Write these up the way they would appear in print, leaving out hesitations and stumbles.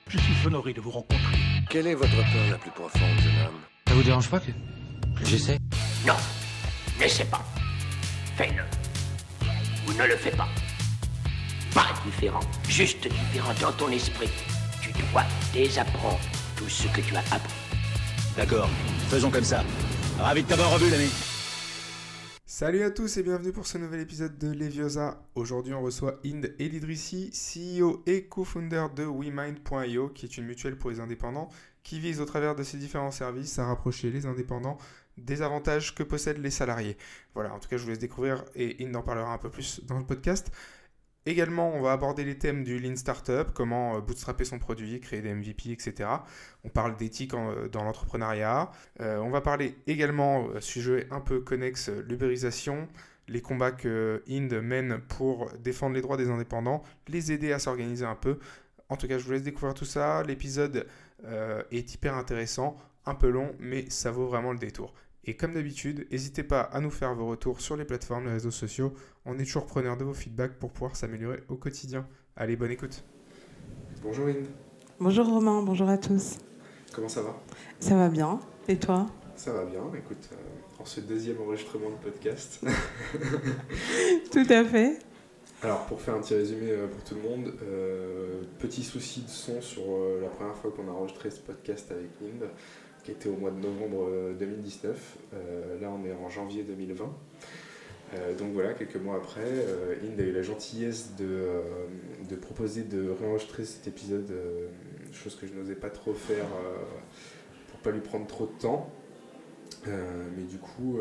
Je suis honoré de vous rencontrer. Quelle est votre peur la plus profonde, jeune homme? Ça vous dérange pas que j'essaie? Non, n'essaie pas. Fais-le. Ou ne le fais pas. Pas différent, juste différent dans ton esprit. Tu dois désapprendre tout ce que tu as appris. D'accord, faisons comme ça. Ravi de t'avoir revu, l'ami. Salut à tous et bienvenue pour ce nouvel épisode de Leviosa. Aujourd'hui on reçoit Inde Elidrissi, CEO et co-founder de WeMind.io, qui est une mutuelle pour les indépendants qui vise au travers de ses différents services à rapprocher les indépendants des avantages que possèdent les salariés. Voilà, en tout cas je vous laisse découvrir et Inde en parlera un peu plus dans le podcast. Également, on va aborder les thèmes du Lean Startup, comment bootstrapper son produit, créer des MVP, etc. On parle d'éthique dans l'entrepreneuriat. On va parler également, sujet un peu connexe, l'ubérisation, les combats que Inde mène pour défendre les droits des indépendants, les aider à s'organiser un peu. En tout cas, je vous laisse découvrir tout ça. L'épisode est hyper intéressant, un peu long, mais ça vaut vraiment le détour. Et comme d'habitude, n'hésitez pas à nous faire vos retours sur les plateformes, les réseaux sociaux. On est toujours preneur de vos feedbacks pour pouvoir s'améliorer au quotidien. Allez, bonne écoute. Bonjour Inde. Bonjour Romain, bonjour à tous. Comment ça va? Ça va bien, et toi? Ça va bien, écoute, en ce deuxième enregistrement de podcast. Tout à fait. Alors, pour faire un petit résumé pour tout le monde, petit souci de son sur la première fois qu'on a enregistré ce podcast avec Inde, qui était au mois de novembre 2019. Là, on est en janvier 2020. Donc voilà, quelques mois après, Inde a eu la gentillesse de proposer de réenregistrer cet épisode, chose que je n'osais pas trop faire pour pas lui prendre trop de temps. Mais du coup,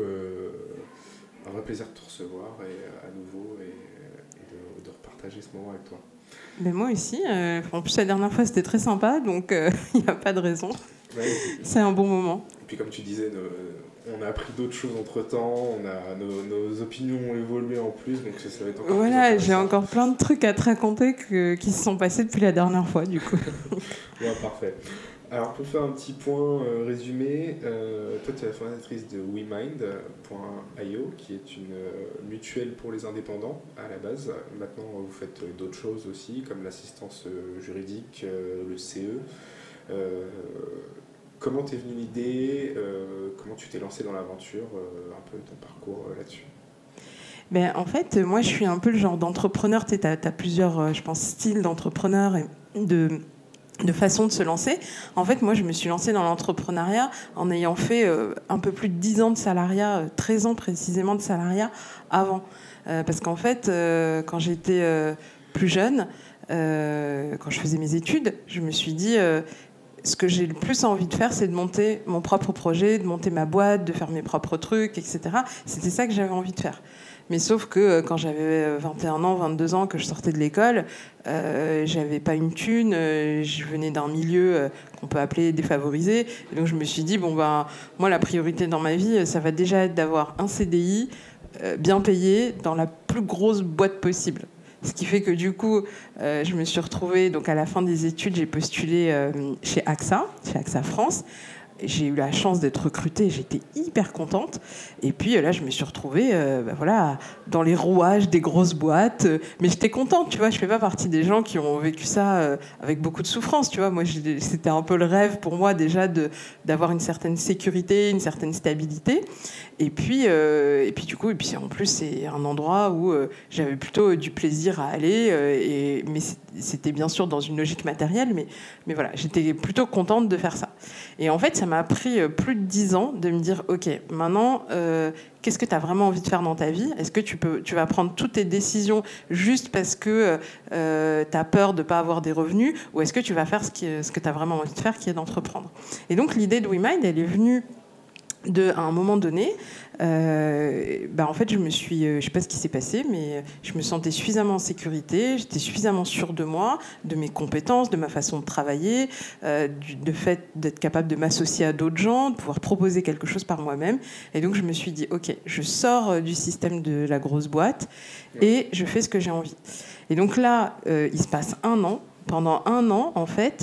un vrai plaisir de te recevoir et à nouveau et de repartager ce moment avec toi. Mais moi aussi, en plus la dernière fois c'était très sympa, donc il n'y a pas de raison. Ouais, c'est un bon moment. Et puis comme tu disais, on a appris d'autres choses entre-temps, nos opinions ont évolué en plus, donc ça va être encore voilà, plus j'ai encore plein de trucs à te raconter qui se sont passés depuis la dernière fois, du coup. Ouais, parfait. Alors pour faire un petit point résumé, toi tu es la fondatrice de WeMind.io, qui est une mutuelle pour les indépendants à la base. Maintenant vous faites d'autres choses aussi, comme l'assistance juridique, le CE. Comment t'es venue l'idée, comment tu t'es lancé dans l'aventure, un peu ton parcours là-dessus? Ben, en fait, moi je suis un peu le genre d'entrepreneur, tu as plusieurs, je pense, styles d'entrepreneurs et de façon de se lancer. En fait, moi, je me suis lancée dans l'entrepreneuriat en ayant fait un peu plus de 10 ans de salariat, 13 ans précisément de salariat avant. Parce qu'en fait, quand j'étais plus jeune, quand je faisais mes études, je me suis dit... ce que j'ai le plus envie de faire, c'est de monter mon propre projet, de monter ma boîte, de faire mes propres trucs, etc. C'était ça que j'avais envie de faire. Mais sauf que quand j'avais 21 ans, 22 ans, que je sortais de l'école, j'avais pas une thune, je venais d'un milieu qu'on peut appeler défavorisé. Et donc je me suis dit, moi la priorité dans ma vie, ça va déjà être d'avoir un CDI bien payé dans la plus grosse boîte possible. Ce qui fait que du coup, je me suis retrouvée, donc à la fin des études, j'ai postulé chez AXA France. J'ai eu la chance d'être recrutée, j'étais hyper contente. Et puis là, je me suis retrouvée dans les rouages des grosses boîtes. Mais j'étais contente, tu vois. Je fais pas partie des gens qui ont vécu ça avec beaucoup de souffrance, tu vois. Moi, c'était un peu le rêve pour moi déjà d'avoir une certaine sécurité, une certaine stabilité. Et puis en plus, c'est un endroit où j'avais plutôt du plaisir à aller. Mais c'était bien sûr dans une logique matérielle. Mais voilà, j'étais plutôt contente de faire ça. Et en fait, ça m'a pris plus de 10 ans de me dire, OK, maintenant, qu'est-ce que tu as vraiment envie de faire dans ta vie? Est-ce que tu vas prendre toutes tes décisions juste parce que tu as peur de ne pas avoir des revenus? Ou est-ce que tu vas faire ce que tu as vraiment envie de faire, qui est d'entreprendre? Et donc, l'idée de WeMind, elle est venue à un moment donné, en fait, je sais pas ce qui s'est passé, mais je me sentais suffisamment en sécurité, j'étais suffisamment sûre de moi, de mes compétences, de ma façon de travailler, du fait d'être capable de m'associer à d'autres gens, de pouvoir proposer quelque chose par moi-même. Et donc, je me suis dit, OK, je sors du système de la grosse boîte et je fais ce que j'ai envie. Et donc là, il se passe un an. Pendant un an, en fait,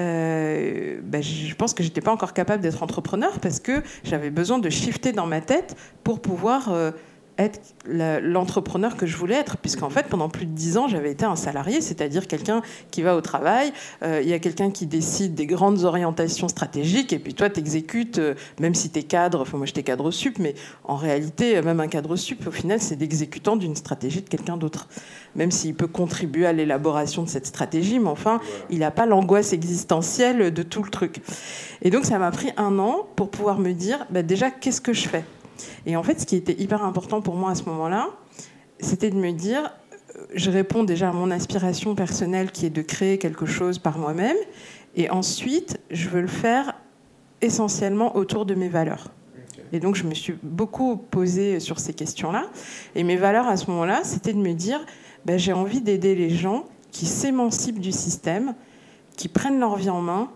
je pense que j'étais pas encore capable d'être entrepreneur parce que j'avais besoin de shifter dans ma tête pour pouvoir être l'entrepreneur que je voulais être, puisqu'en fait, pendant plus de 10 ans, j'avais été un salarié, c'est-à-dire quelqu'un qui va au travail, il y a quelqu'un qui décide des grandes orientations stratégiques, et puis toi, tu exécutes, même si tu es cadre, enfin moi j'étais cadre sup, mais en réalité, même un cadre sup, au final, c'est l'exécutant d'une stratégie de quelqu'un d'autre. Même s'il peut contribuer à l'élaboration de cette stratégie, mais enfin, il n'a pas l'angoisse existentielle de tout le truc. Et donc, ça m'a pris 1 an pour pouvoir me dire, déjà, qu'est-ce que je fais ? Et en fait, ce qui était hyper important pour moi à ce moment-là, c'était de me dire, je réponds déjà à mon aspiration personnelle qui est de créer quelque chose par moi-même, et ensuite, je veux le faire essentiellement autour de mes valeurs. Et donc, je me suis beaucoup posée sur ces questions-là. Et mes valeurs à ce moment-là, c'était de me dire, j'ai envie d'aider les gens qui s'émancipent du système, qui prennent leur vie en main.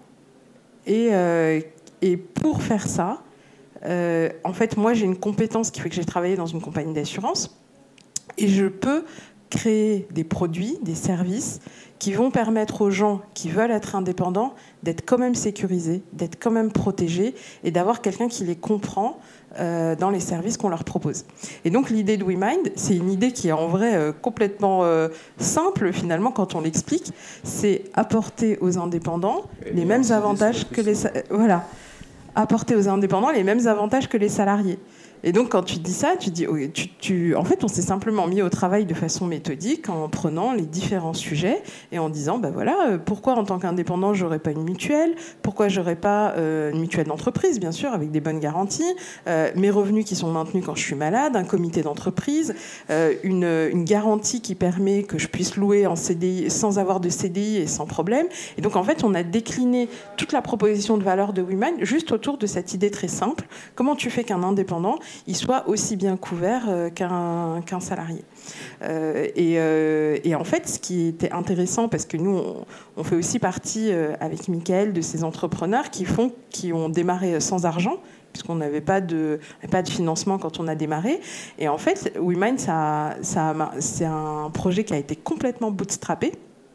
Et pour faire ça, en fait, moi, j'ai une compétence qui fait que j'ai travaillé dans une compagnie d'assurance. Et je peux créer des produits, des services qui vont permettre aux gens qui veulent être indépendants d'être quand même sécurisés, d'être quand même protégés et d'avoir quelqu'un qui les comprend dans les services qu'on leur propose. Et donc l'idée de WeMind, c'est une idée qui est en vrai complètement simple finalement quand on l'explique. C'est apporter aux indépendants les mêmes avantages que les... Voilà. Apporter aux indépendants les mêmes avantages que les salariés. Et donc, quand tu dis ça, tu dis... en fait, on s'est simplement mis au travail de façon méthodique en prenant les différents sujets et en disant, pourquoi en tant qu'indépendant, j'aurais pas une mutuelle ? Pourquoi j'aurais pas une mutuelle d'entreprise, bien sûr, avec des bonnes garanties, mes revenus qui sont maintenus quand je suis malade, un comité d'entreprise, une garantie qui permet que je puisse louer en CDI sans avoir de CDI et sans problème. Et donc, en fait, on a décliné toute la proposition de valeur de WeMind juste autour de cette idée très simple. Comment tu fais qu'un indépendant il soit aussi bien couvert qu'un salarié. Et en fait, ce qui était intéressant, parce que nous, on fait aussi partie, avec Mickaël, de ces entrepreneurs qui ont démarré sans argent, puisqu'on n'avait pas de financement quand on a démarré. Et en fait, WeMind, c'est un projet qui a été complètement bootstrappé,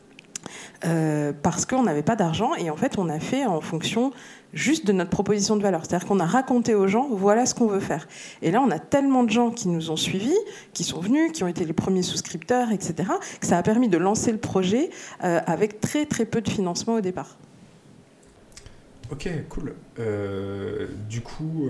parce qu'on n'avait pas d'argent. Et en fait, on a fait en fonction juste de notre proposition de valeur. C'est-à-dire qu'on a raconté aux gens, voilà ce qu'on veut faire. Et là, on a tellement de gens qui nous ont suivis, qui sont venus, qui ont été les premiers souscripteurs, etc., que ça a permis de lancer le projet avec très, très peu de financement au départ. Ok, cool. Du coup,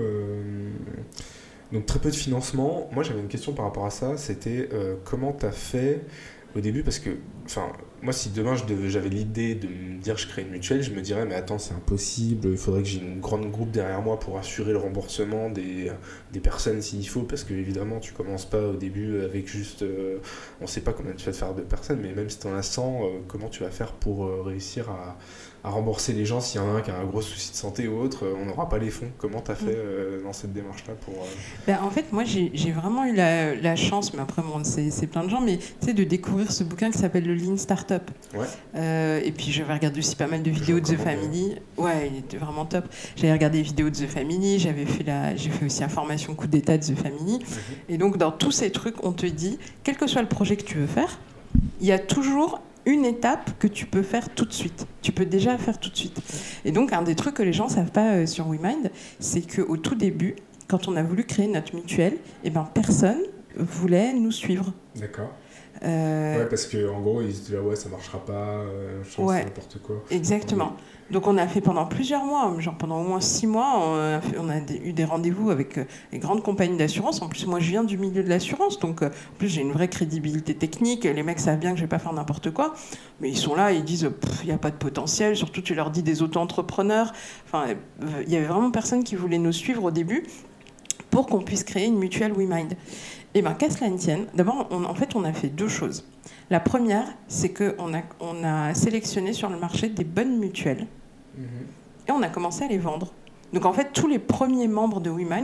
donc très peu de financement. Moi, j'avais une question par rapport à ça. C'était comment tu as fait au début, parce que, moi, si demain j'avais l'idée de me dire je crée une mutuelle, je me dirais mais attends, c'est impossible, il faudrait que j'ai une grande groupe derrière moi pour assurer le remboursement des personnes s'il faut, parce que évidemment tu commences pas au début avec juste on sait pas combien tu vas te faire de personnes, mais même si tu en as 100, comment tu vas faire pour réussir à rembourser les gens s'il y en a un qui a un gros souci de santé ou autre, on n'aura pas les fonds. Comment tu as fait dans cette démarche-là pour... En fait, moi, j'ai vraiment eu la chance, mais après, bon, c'est plein de gens, mais de découvrir ce bouquin qui s'appelle le Lean Startup. Ouais. Et puis, j'avais regardé aussi pas mal de vidéos de The Family. Ouais, il était vraiment top. J'avais regardé les vidéos de The Family, j'ai fait aussi la formation coup d'état de The Family. Et donc, dans tous ces trucs, on te dit, quel que soit le projet que tu veux faire, il y a toujours une étape que tu peux faire tout de suite. Tu peux déjà faire tout de suite. Et donc, un des trucs que les gens ne savent pas sur WeMind, c'est qu'au tout début, quand on a voulu créer notre mutuelle, personne voulait nous suivre. D'accord. Ouais, parce qu'en gros, ils se disaient ça marchera pas, c'est n'importe quoi. Exactement. Donc on a fait pendant plusieurs mois, pendant au moins 6 mois, on a eu des rendez-vous avec les grandes compagnies d'assurance. En plus, moi, je viens du milieu de l'assurance, donc en plus, j'ai une vraie crédibilité technique. Les mecs savent bien que je vais pas faire n'importe quoi, mais ils sont là, ils disent il y a pas de potentiel. Surtout, tu leur dis des auto-entrepreneurs. Il y avait vraiment personne qui voulait nous suivre au début pour qu'on puisse créer une mutuelle WeMind. Et qu'à cela ne tienne, d'abord, on a fait 2 choses. La première, c'est qu'on a sélectionné sur le marché des bonnes mutuelles et on a commencé à les vendre. Donc en fait, tous les premiers membres de WeMind,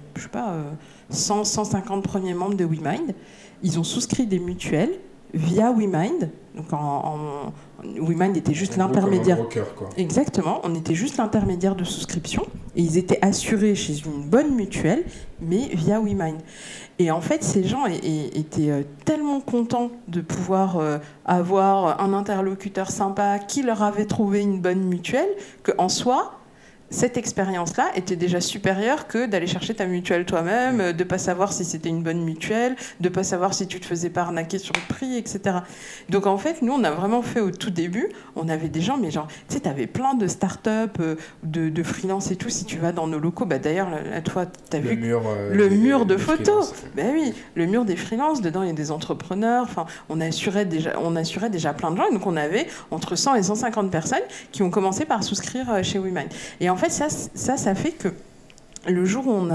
100, 150 premiers membres de WeMind, ils ont souscrit des mutuelles via WeMind. Donc WeMind était juste l'intermédiaire. Comme un broker, quoi. Exactement, on était juste l'intermédiaire de souscription et ils étaient assurés chez une bonne mutuelle, mais via WeMind. Et en fait, ces gens étaient tellement contents de pouvoir avoir un interlocuteur sympa qui leur avait trouvé une bonne mutuelle qu'en soi, cette expérience-là était déjà supérieure que d'aller chercher ta mutuelle toi-même, de ne pas savoir si c'était une bonne mutuelle, de ne pas savoir si tu te faisais pas arnaquer sur le prix, etc. Donc en fait, nous, on a vraiment fait au tout début, on avait des gens, mais genre, tu sais, tu avais plein de start-up, de freelance et tout. Si tu vas dans nos locaux, d'ailleurs, là, toi, tu as vu le mur de photos. Ben oui, le mur des freelances, dedans, il y a des entrepreneurs. Enfin, on assurait déjà plein de gens. Et donc, on avait entre 100 et 150 personnes qui ont commencé par souscrire chez WeMind. Et en fait, ça fait que le jour où on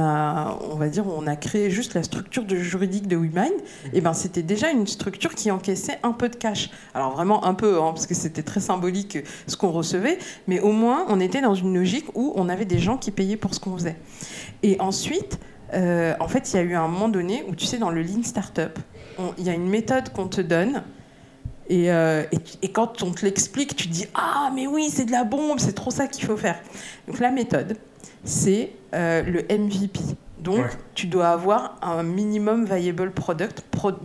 a créé juste la structure juridique de WeMind, et ben c'était déjà une structure qui encaissait un peu de cash. Alors vraiment un peu, parce que c'était très symbolique ce qu'on recevait, mais au moins on était dans une logique où on avait des gens qui payaient pour ce qu'on faisait. Et ensuite, en fait, il y a eu un moment donné où, tu sais, dans le Lean Startup, il y a une méthode qu'on te donne. Et quand on te l'explique, tu te dis « Ah, mais oui, c'est de la bombe, c'est trop ça qu'il faut faire ». Donc la méthode, c'est le MVP. Donc tu dois avoir un minimum viable product,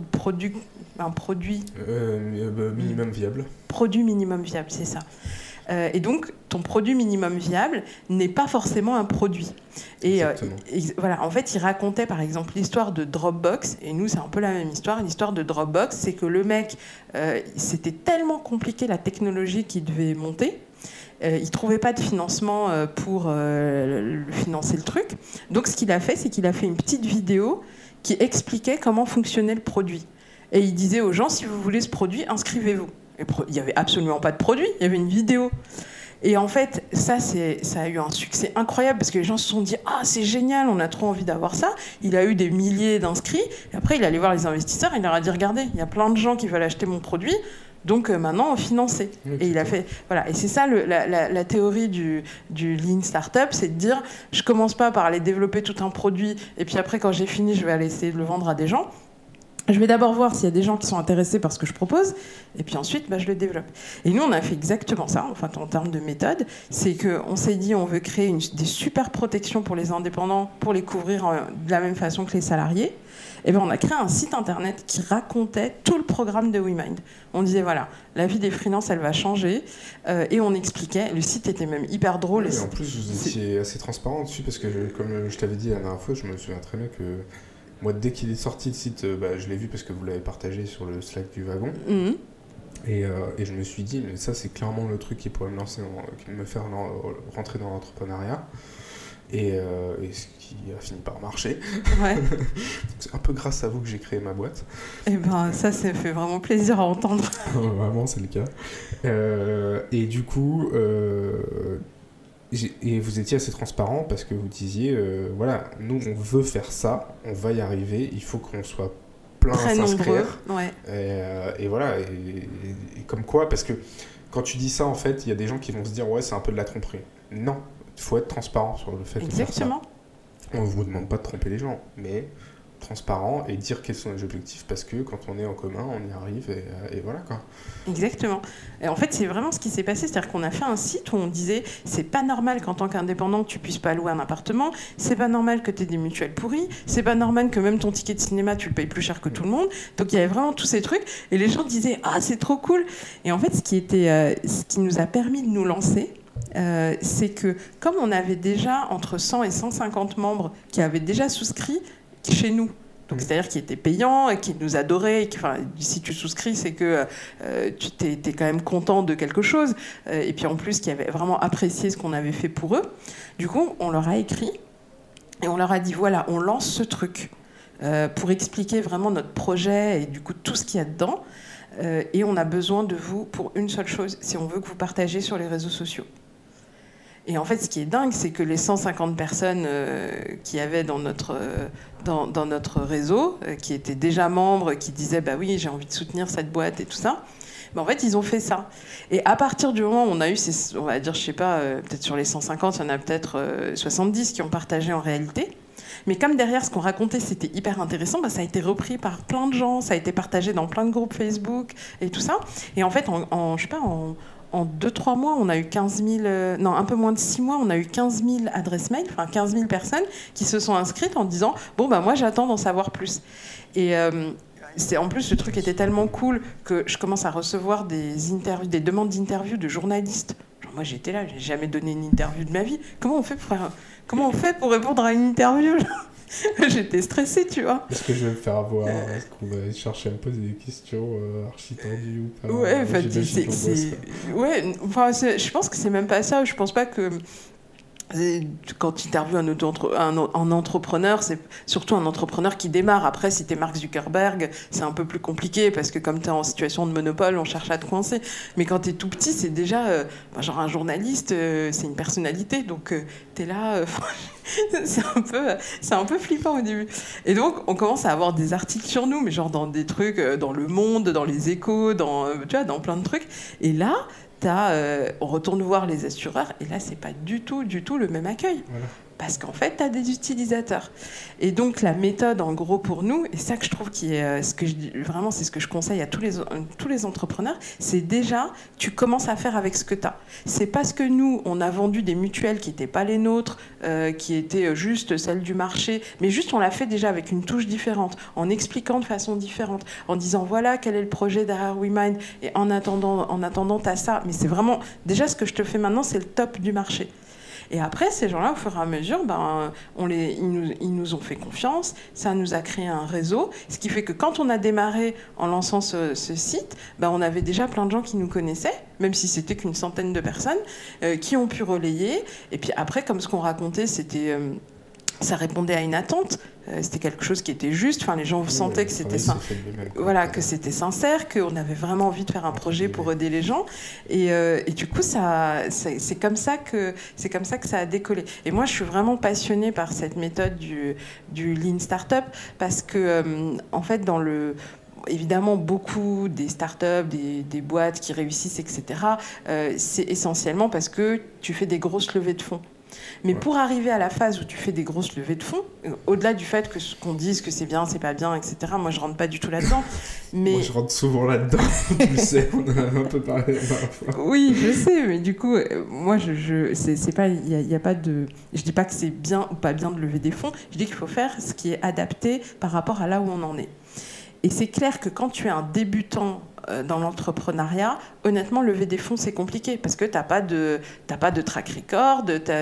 un produit... minimum viable. Produit minimum viable, c'est ça. Et donc, ton produit minimum viable n'est pas forcément un produit. Et voilà, en fait, il racontait par exemple l'histoire de Dropbox, et nous, c'est un peu la même histoire. L'histoire de Dropbox, c'est que le mec, c'était tellement compliqué la technologie qu'il devait monter. Il ne trouvait pas de financement pour financer le truc. Donc, ce qu'il a fait, c'est qu'il a fait une petite vidéo qui expliquait comment fonctionnait le produit. Et il disait aux gens, si vous voulez ce produit, inscrivez-vous. Il n'y avait absolument pas de produit, il y avait une vidéo. Et en fait, ça a eu un succès incroyable parce que les gens se sont dit « Ah, c'est génial, on a trop envie d'avoir ça ». Il a eu des milliers d'inscrits. Et après, il est allé voir les investisseurs et il leur a dit « Regardez, il y a plein de gens qui veulent acheter mon produit, donc maintenant, financez ». Et il a fait... Voilà. Et c'est ça la théorie du Lean Startup, c'est de dire « Je ne commence pas par aller développer tout un produit et puis après, quand j'ai fini, je vais aller essayer de le vendre à des gens ». Je vais d'abord voir s'il y a des gens qui sont intéressés par ce que je propose, et puis ensuite, je le développe. Et nous, on a fait exactement ça, en termes de méthode. C'est qu'on s'est dit, on veut créer des super protections pour les indépendants, pour les couvrir de la même façon que les salariés. Et bien, on a créé un site internet qui racontait tout le programme de WeMind. On disait, voilà, la vie des freelances, elle va changer. Et on expliquait, le site était même hyper drôle. Oui, et en plus, vous étiez assez transparent dessus, parce que, comme je t'avais dit la dernière fois, je me souviens très bien que... Moi, dès qu'il est sorti le site, je l'ai vu parce que vous l'avez partagé sur le Slack du wagon. Mmh. Et je me suis dit, mais ça, c'est clairement le truc qui pourrait me lancer, qui me faire rentrer dans l'entrepreneuriat. Et ce qui a fini par marcher. Ouais. C'est un peu grâce à vous que j'ai créé ma boîte. Et ça fait vraiment plaisir à entendre. Vraiment, c'est le cas. Et du coup... Et vous étiez assez transparent parce que vous disiez, voilà, nous on veut faire ça, on va y arriver, il faut qu'on soit plein à s'inscrire. Ouais. Et voilà, et comme quoi, parce que quand tu dis ça, en fait, il y a des gens qui vont se dire, ouais, c'est un peu de la tromperie. Non, il faut être transparent sur le fait de faire ça. On ne vous demande pas de tromper les gens, mais transparent et dire quels sont les objectifs, parce que quand on est en commun, on y arrive et voilà quoi. Exactement. Et en fait, c'est vraiment ce qui s'est passé, c'est-à-dire qu'on a fait un site où on disait c'est pas normal qu'en tant qu'indépendant tu puisses pas louer un appartement, c'est pas normal que tu aies des mutuelles pourries, c'est pas normal que même ton ticket de cinéma tu le payes plus cher que tout le monde. Donc il y avait vraiment tous ces trucs et les gens disaient ah c'est trop cool. Et en fait, ce qui nous a permis de nous lancer, c'est que comme on avait déjà entre 100 et 150 membres qui avaient déjà souscrit chez nous, donc c'est-à-dire qui étaient payants et qui nous adoraient, et si tu souscris c'est que tu t'es quand même content de quelque chose, et puis en plus qui avaient vraiment apprécié ce qu'on avait fait pour eux. Du coup on leur a écrit et on leur a dit voilà, on lance ce truc pour expliquer vraiment notre projet et du coup tout ce qu'il y a dedans, et on a besoin de vous pour une seule chose, si on veut que vous partagez sur les réseaux sociaux. Et en fait, ce qui est dingue, c'est que les 150 personnes qui avaient dans notre réseau, qui étaient déjà membres, qui disaient bah oui, j'ai envie de soutenir cette boîte et tout ça, en fait, ils ont fait ça. Et à partir du moment où on a eu, on va dire, je sais pas, peut-être sur les 150, il y en a peut-être 70 qui ont partagé en réalité. Mais comme derrière, ce qu'on racontait, c'était hyper intéressant, ça a été repris par plein de gens, ça a été partagé dans plein de groupes Facebook et tout ça. Et en fait, je sais pas, en 2-3 mois, on a eu 15 000... non, un peu moins de 6 mois, on a eu 15 000 adresses mail, 15 000 personnes qui se sont inscrites en disant « Bon, moi, j'attends d'en savoir plus ». Et en plus, le truc était tellement cool que je commence à recevoir des demandes d'interviews de journalistes. Genre, moi, j'étais là, j'ai jamais donné une interview de ma vie. Comment on fait pour répondre à une interview? J'étais stressée, tu vois. Est-ce que je vais me faire avoir? Est-ce qu'on va chercher à me poser des questions archi tendues ou pas? Ouais, enfin, je pense que c'est même pas ça. Je pense pas que quand tu interviews un entrepreneur, c'est surtout un entrepreneur qui démarre. Après, si tu es Mark Zuckerberg, c'est un peu plus compliqué parce que comme tu es en situation de monopole, on cherche à te coincer. Mais quand tu es tout petit, c'est déjà genre un journaliste, c'est une personnalité. Donc tu es là, c'est un peu flippant au début. Et donc, on commence à avoir des articles sur nous, mais genre dans des trucs, dans Le Monde, dans Les Échos, dans plein de trucs. Et là, on retourne voir les assureurs et là c'est pas du tout le même accueil, voilà. Parce qu'en fait tu as des utilisateurs et donc la méthode en gros pour nous, et ça que je trouve qui est vraiment c'est ce que je conseille à tous les entrepreneurs, c'est déjà tu commences à faire avec ce que tu as. C'est parce que nous on a vendu des mutuelles qui n'étaient pas les nôtres, qui étaient juste celles du marché, mais juste on l'a fait déjà avec une touche différente, en expliquant de façon différente, en disant voilà quel est le projet derrière WeMind, et en attendant t'as ça. Mais c'est vraiment déjà ce que je te fais maintenant, c'est le top du marché. Et après, ces gens-là, au fur et à mesure, ils nous ont fait confiance, ça nous a créé un réseau, ce qui fait que quand on a démarré en lançant ce site, on avait déjà plein de gens qui nous connaissaient, même si c'était qu'une centaine de personnes, qui ont pu relayer. Et puis après, comme ce qu'on racontait, c'était... ça répondait à une attente, c'était quelque chose qui était juste, enfin, les gens sentaient que c'était que c'était sincère, qu'on avait vraiment envie de faire un projet pour aider les gens, et du coup c'est comme ça que ça a décollé. Et moi je suis vraiment passionnée par cette méthode du Lean Startup, parce que en fait évidemment, beaucoup des startups, des boîtes qui réussissent, etc., c'est essentiellement parce que tu fais des grosses levées de fonds. Mais pour arriver à la phase où tu fais des grosses levées de fonds, au-delà du fait qu'on dise que c'est bien, c'est pas bien, etc., moi je rentre pas du tout là-dedans. Mais... Moi je rentre souvent là-dedans, tu le sais, on en a un peu parlé la dernière fois. Oui, je sais, mais du coup, moi c'est pas, y a pas de... Je dis pas que c'est bien ou pas bien de lever des fonds, je dis qu'il faut faire ce qui est adapté par rapport à là où on en est. Et c'est clair que quand tu es un débutant dans l'entrepreneuriat, honnêtement, lever des fonds, c'est compliqué parce que t'as pas de track record,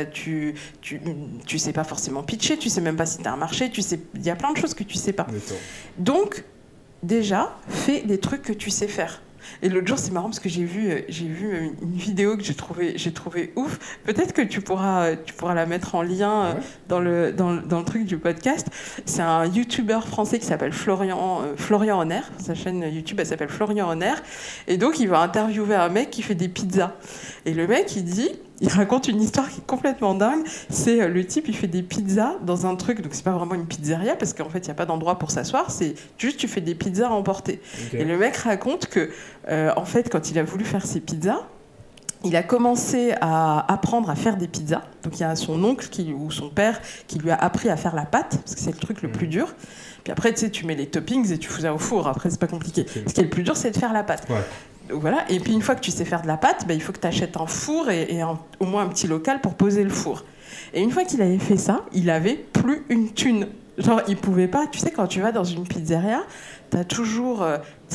tu sais pas forcément pitcher, tu sais même pas si t'as un marché, il y a plein de choses que tu sais pas. Donc, déjà, fais des trucs que tu sais faire. Et l'autre jour, c'est marrant parce que j'ai vu une vidéo que j'ai trouvé ouf. Peut-être que tu pourras la mettre en lien dans le truc du podcast. C'est un YouTuber français qui s'appelle Florian Honner. Sa chaîne YouTube, elle s'appelle Florian Honner. Et donc, il va interviewer un mec qui fait des pizzas. Et le mec, il raconte une histoire qui est complètement dingue. C'est le type, il fait des pizzas dans un truc, donc c'est pas vraiment une pizzeria parce qu'en fait il n'y a pas d'endroit pour s'asseoir, c'est juste tu fais des pizzas à emporter. Okay. Et le mec raconte que en fait quand il a voulu faire ses pizzas, il a commencé à apprendre à faire des pizzas. Donc il y a son oncle ou son père qui lui a appris à faire la pâte, parce que c'est le truc le plus dur. Puis après tu mets les toppings et tu fous ça au four, après c'est pas compliqué. Okay. Ce qui est le plus dur, c'est de faire la pâte. Ouais. Voilà. Et puis une fois que tu sais faire de la pâte, il faut que tu achètes un four et au moins un petit local pour poser le four. Et une fois qu'il avait fait ça, il avait plus une thune. Genre, il pouvait pas. Tu sais, quand tu vas dans une pizzeria, tu as toujours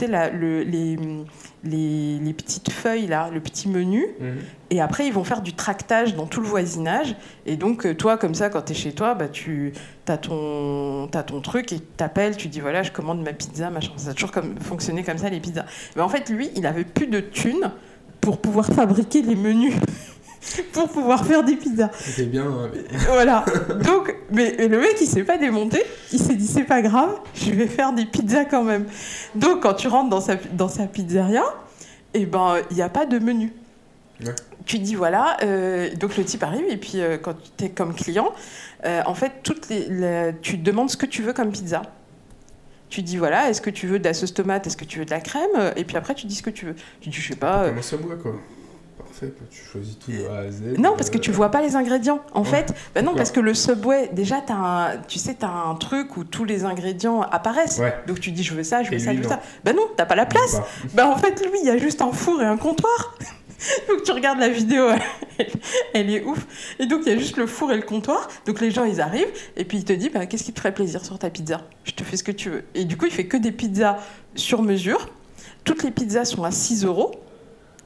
les petites feuilles, là, le petit menu. Et après, ils vont faire du tractage dans tout le voisinage. Et donc, toi, comme ça, quand tu es chez toi, tu as ton truc et tu t'appelles, tu dis voilà, je commande ma pizza, machin. Ça a toujours fonctionné comme ça, les pizzas. Mais en fait, lui, il avait plus de thunes pour pouvoir fabriquer les menus. Pour pouvoir faire des pizzas. C'était bien. Voilà. Donc, mais le mec, il s'est pas démonté. Il s'est dit, c'est pas grave, je vais faire des pizzas quand même. Donc, quand tu rentres dans sa pizzeria, il n'y a pas de menu. Ouais. Tu dis, voilà. Donc, le type arrive, et puis, quand tu es comme client, en fait, tu demandes ce que tu veux comme pizza. Tu dis, voilà, est-ce que tu veux de la sauce tomate, est-ce que tu veux de la crème, et puis après, tu dis ce que tu veux. Tu dis, je sais pas. Comment ça boit, quoi. Parfait, tu choisis tout de A à Z. Non, parce que tu vois pas les ingrédients. En fait, non, parce que le Subway, déjà, t'as un truc où tous les ingrédients apparaissent. Ouais. Donc tu dis, je veux ça, je veux ça, je veux ça. Non, t'as pas la place. En fait, lui, il y a juste un four et un comptoir. Donc tu regardes la vidéo, elle est ouf. Et donc il y a juste le four et le comptoir. Donc les gens, ils arrivent et puis il te dit, qu'est-ce qui te ferait plaisir sur ta pizza ? Je te fais ce que tu veux. Et du coup, il fait que des pizzas sur mesure. Toutes les pizzas sont à 6 €.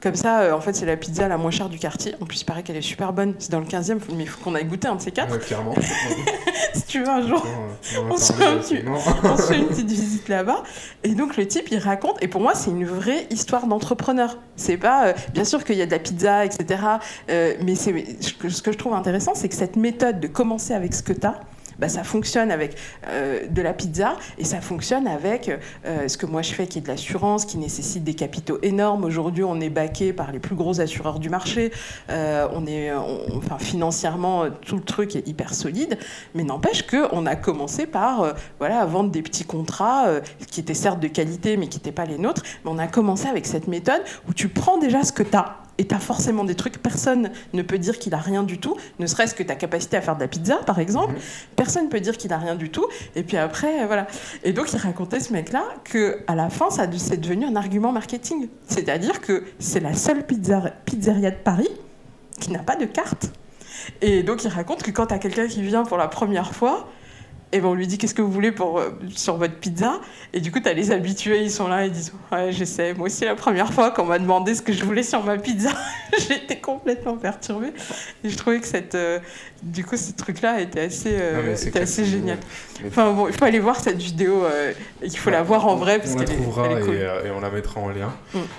Comme ça, en fait, c'est la pizza la moins chère du quartier. En plus, il paraît qu'elle est super bonne. C'est dans le 15e, mais il faut qu'on aille goûter un de ces quatre. Ouais, clairement. Si tu veux, un jour, on se fait une petite visite là-bas. Et donc, le type, il raconte. Et pour moi, c'est une vraie histoire d'entrepreneur. C'est pas... bien sûr qu'il y a de la pizza, etc. Mais ce que je trouve intéressant, c'est que cette méthode de commencer avec ce que tu as, ça fonctionne avec de la pizza et ça fonctionne avec ce que moi je fais qui est de l'assurance, qui nécessite des capitaux énormes. Aujourd'hui, on est backé par les plus gros assureurs du marché. Financièrement, tout le truc est hyper solide. Mais n'empêche qu'on a commencé par à vendre des petits contrats qui étaient certes de qualité mais qui n'étaient pas les nôtres. Mais on a commencé avec cette méthode où tu prends déjà ce que tu as. Et tu as forcément des trucs, personne ne peut dire qu'il a rien du tout, ne serait-ce que ta capacité à faire de la pizza, par exemple. Personne ne peut dire qu'il a rien du tout. Et puis après, voilà. Et donc, il racontait, ce mec-là, qu'à la fin, c'est devenu un argument marketing. C'est-à-dire que c'est la seule pizzeria de Paris qui n'a pas de carte. Et donc, il raconte que quand tu as quelqu'un qui vient pour la première fois, et on lui dit qu'est-ce que vous voulez sur votre pizza, et du coup t'as les habitués, ils sont là, ils disent ouais j'essaie, moi aussi la première fois qu'on m'a demandé ce que je voulais sur ma pizza, j'étais complètement perturbée et je trouvais que ce truc là était assez génial. Enfin bon, il faut aller voir cette vidéo, il faut la voir en vrai parce qu'elle est cool. Et on la mettra en lien.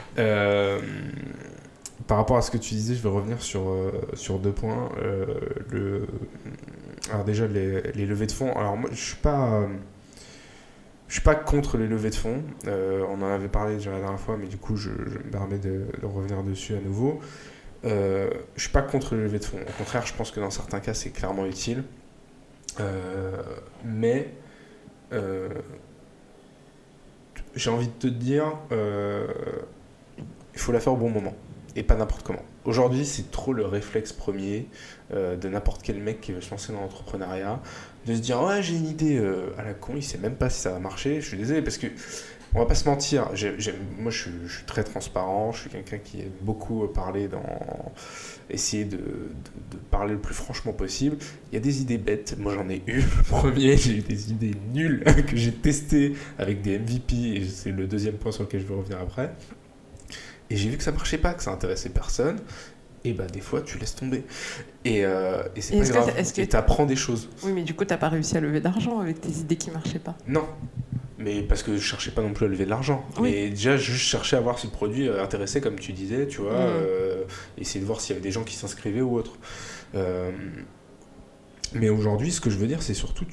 Par rapport à ce que tu disais, je vais revenir sur 2 points. Alors déjà, les levées de fonds. Alors moi, je suis pas contre les levées de fonds. On en avait parlé déjà la dernière fois, mais du coup, je me permets de revenir dessus à nouveau. Je suis pas contre les levées de fonds. Au contraire, je pense que dans certains cas, c'est clairement utile. Mais j'ai envie de te dire, il faut la faire au bon moment. Et pas n'importe comment. Aujourd'hui, c'est trop le réflexe premier de n'importe quel mec qui veut se lancer dans l'entrepreneuriat, de se dire « Ouais, j'ai une idée à la con, il sait même pas si ça va marcher. » Je suis désolé parce que, on va pas se mentir, moi je suis très transparent, je suis quelqu'un qui aime beaucoup parler essayer de parler le plus franchement possible. Il y a des idées bêtes, moi j'en ai eu. Le premier, j'ai eu des idées nulles que j'ai testées avec des MVP, et c'est le deuxième point sur lequel je vais revenir après. Et j'ai vu que ça marchait pas, que ça intéressait personne. Et des fois, tu laisses tomber. Et c'est pas grave. Et t'apprends des choses. Oui, mais du coup, t'as pas réussi à lever d'argent avec tes idées qui marchaient pas. Non. Mais parce que je cherchais pas non plus à lever de l'argent. Oui. Mais déjà, je cherchais à voir si le produit intéressait, comme tu disais, tu vois. Essayer de voir s'il y avait des gens qui s'inscrivaient ou autre. Mais aujourd'hui, ce que je veux dire, c'est surtout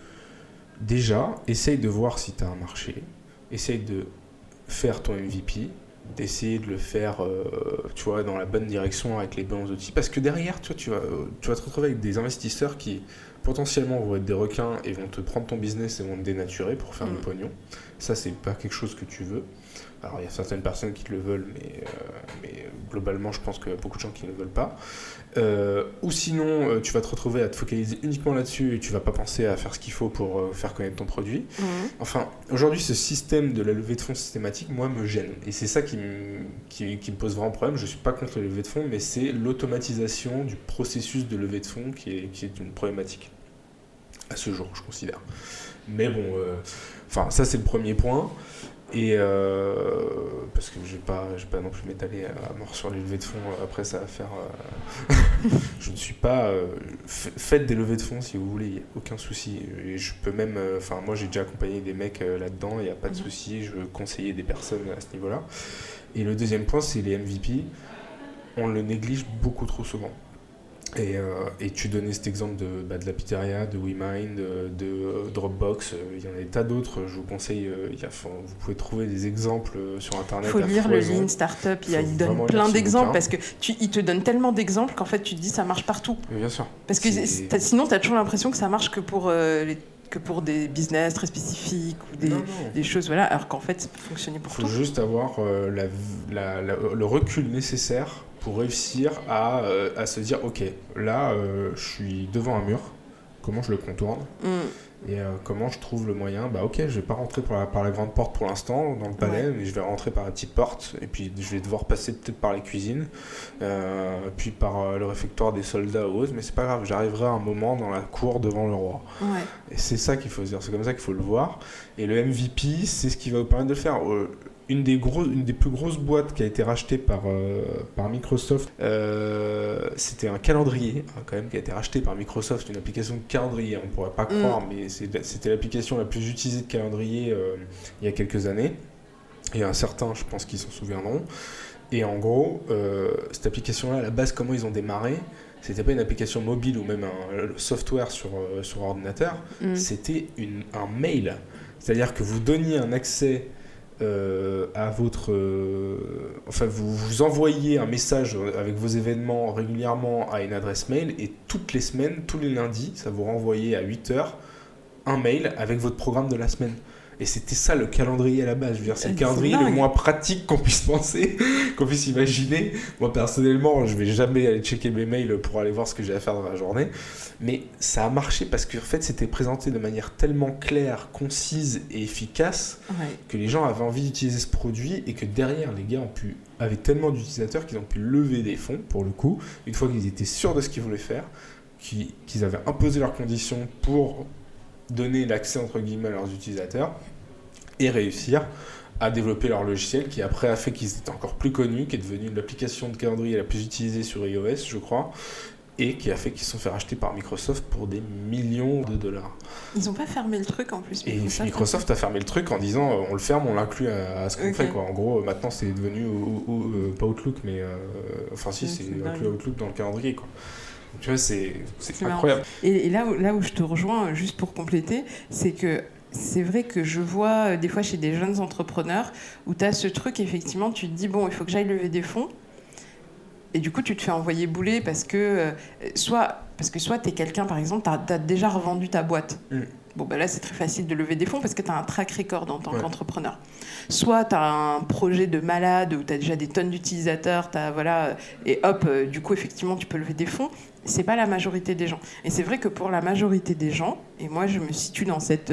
déjà, essaye de voir si t'as un marché. Essaye de faire ton MVP. D'essayer de le faire tu vois, dans la bonne direction avec les bons outils, parce que derrière tu vas te retrouver avec des investisseurs qui potentiellement vont être des requins et vont te prendre ton business et vont te dénaturer pour faire du pognon. Ça, c'est pas quelque chose que tu veux. Alors il y a certaines personnes qui le veulent, mais globalement je pense qu'il y a beaucoup de gens qui ne le veulent pas. Ou sinon tu vas te retrouver à te focaliser uniquement là-dessus et tu vas pas penser à faire ce qu'il faut pour faire connaître ton produit. Enfin, aujourd'hui, ce système de la levée de fonds systématique, moi, me gêne. Et c'est ça qui me pose vraiment problème. Je suis pas contre les levées de fonds, mais c'est l'automatisation du processus de levée de fonds qui est une problématique à ce jour, je considère. Mais bon, ça c'est le premier point. Et parce que je vais pas non plus m'étaler à mort sur les levées de fonds, après ça va faire je ne suis pas faites des levées de fonds si vous voulez, il n'y a aucun souci, et je peux même moi j'ai déjà accompagné des mecs là-dedans, il n'y a pas de souci, je veux conseiller des personnes à ce niveau là. Et le deuxième point, c'est les MVP. On le néglige beaucoup trop souvent. Et tu donnais cet exemple de la pizzeria, de WeMind, de Dropbox, il y en a des tas d'autres, je vous conseille, vous pouvez trouver des exemples sur internet. Il faut lire le Lean Startup, il donne plein d'exemples, parce qu'il te donne tellement d'exemples qu'en fait tu te dis ça marche partout. Mais bien sûr. Parce que sinon tu as toujours l'impression que ça marche que pour des business très spécifiques ou des choses, voilà, alors qu'en fait ça peut fonctionner pour tout. Il faut juste avoir le recul nécessaire pour réussir à se dire ok, là je suis devant un mur, comment je le contourne et comment je trouve le moyen, ok, je vais pas rentrer par la grande porte pour l'instant dans le palais, mais je vais rentrer par la petite porte et puis je vais devoir passer peut-être par les cuisines, puis par le réfectoire des soldats ou autre, mais c'est pas grave, j'arriverai à un moment dans la cour devant le roi. Et c'est ça qu'il faut se dire, c'est comme ça qu'il faut le voir. Et le MVP, c'est ce qui va vous permettre de le faire. une des plus grosses boîtes qui a été rachetée par Microsoft, c'était un calendrier quand même qui a été racheté par Microsoft, une application de calendrier, on pourrait pas croire, mais c'était l'application la plus utilisée de calendrier il y a quelques années, et certains, je pense qu'ils s'en souviendront. Et en gros, cette application-là, à la base, comment ils ont démarré, c'était pas une application mobile ou même un software sur ordinateur, c'était un mail. C'est-à-dire que vous donniez un accès à votre... enfin, vous envoyez un message avec vos événements régulièrement à une adresse mail, et toutes les semaines, tous les lundis, ça vous renvoyait à 8h un mail avec votre programme de la semaine. Et c'était ça le calendrier à la base. Je veux dire, c'est le calendrier le moins pratique qu'on puisse penser, qu'on puisse imaginer. Moi, personnellement, je vais jamais aller checker mes mails pour aller voir ce que j'ai à faire dans la journée. Mais ça a marché parce qu'en fait, c'était présenté de manière tellement claire, concise et efficace que les gens avaient envie d'utiliser ce produit, et que derrière, les gars avaient tellement d'utilisateurs qu'ils ont pu lever des fonds, pour le coup, une fois qu'ils étaient sûrs de ce qu'ils voulaient faire, qu'ils avaient imposé leurs conditions pour donner l'accès entre guillemets à leurs utilisateurs et réussir à développer leur logiciel, qui après a fait qu'ils étaient encore plus connus, qui est devenu l'application de calendrier la plus utilisée sur iOS, je crois, et qui a fait qu'ils se sont fait racheter par Microsoft pour des millions de dollars. Ils n'ont pas fermé le truc en plus. Et Microsoft a fermé le truc en disant on le ferme, on l'inclut à ce qu'on fait, quoi. En gros, maintenant c'est devenu pas Outlook, mais enfin si, c'est inclus Outlook dans le calendrier, quoi. Tu vois, c'est incroyable. Et là où je te rejoins, juste pour compléter, c'est que c'est vrai que je vois des fois chez des jeunes entrepreneurs où tu as ce truc, effectivement, tu te dis, bon, il faut que j'aille lever des fonds. Et du coup, tu te fais envoyer bouler parce que soit tu es quelqu'un, par exemple, tu as déjà revendu ta boîte. Bon, ben là, c'est très facile de lever des fonds parce que tu as un track record en tant qu'entrepreneur. Soit tu as un projet de malade où tu as déjà des tonnes d'utilisateurs, et hop, du coup, effectivement, tu peux lever des fonds. C'est pas la majorité des gens. Et c'est vrai que pour la majorité des gens, et moi, je me situe dans cette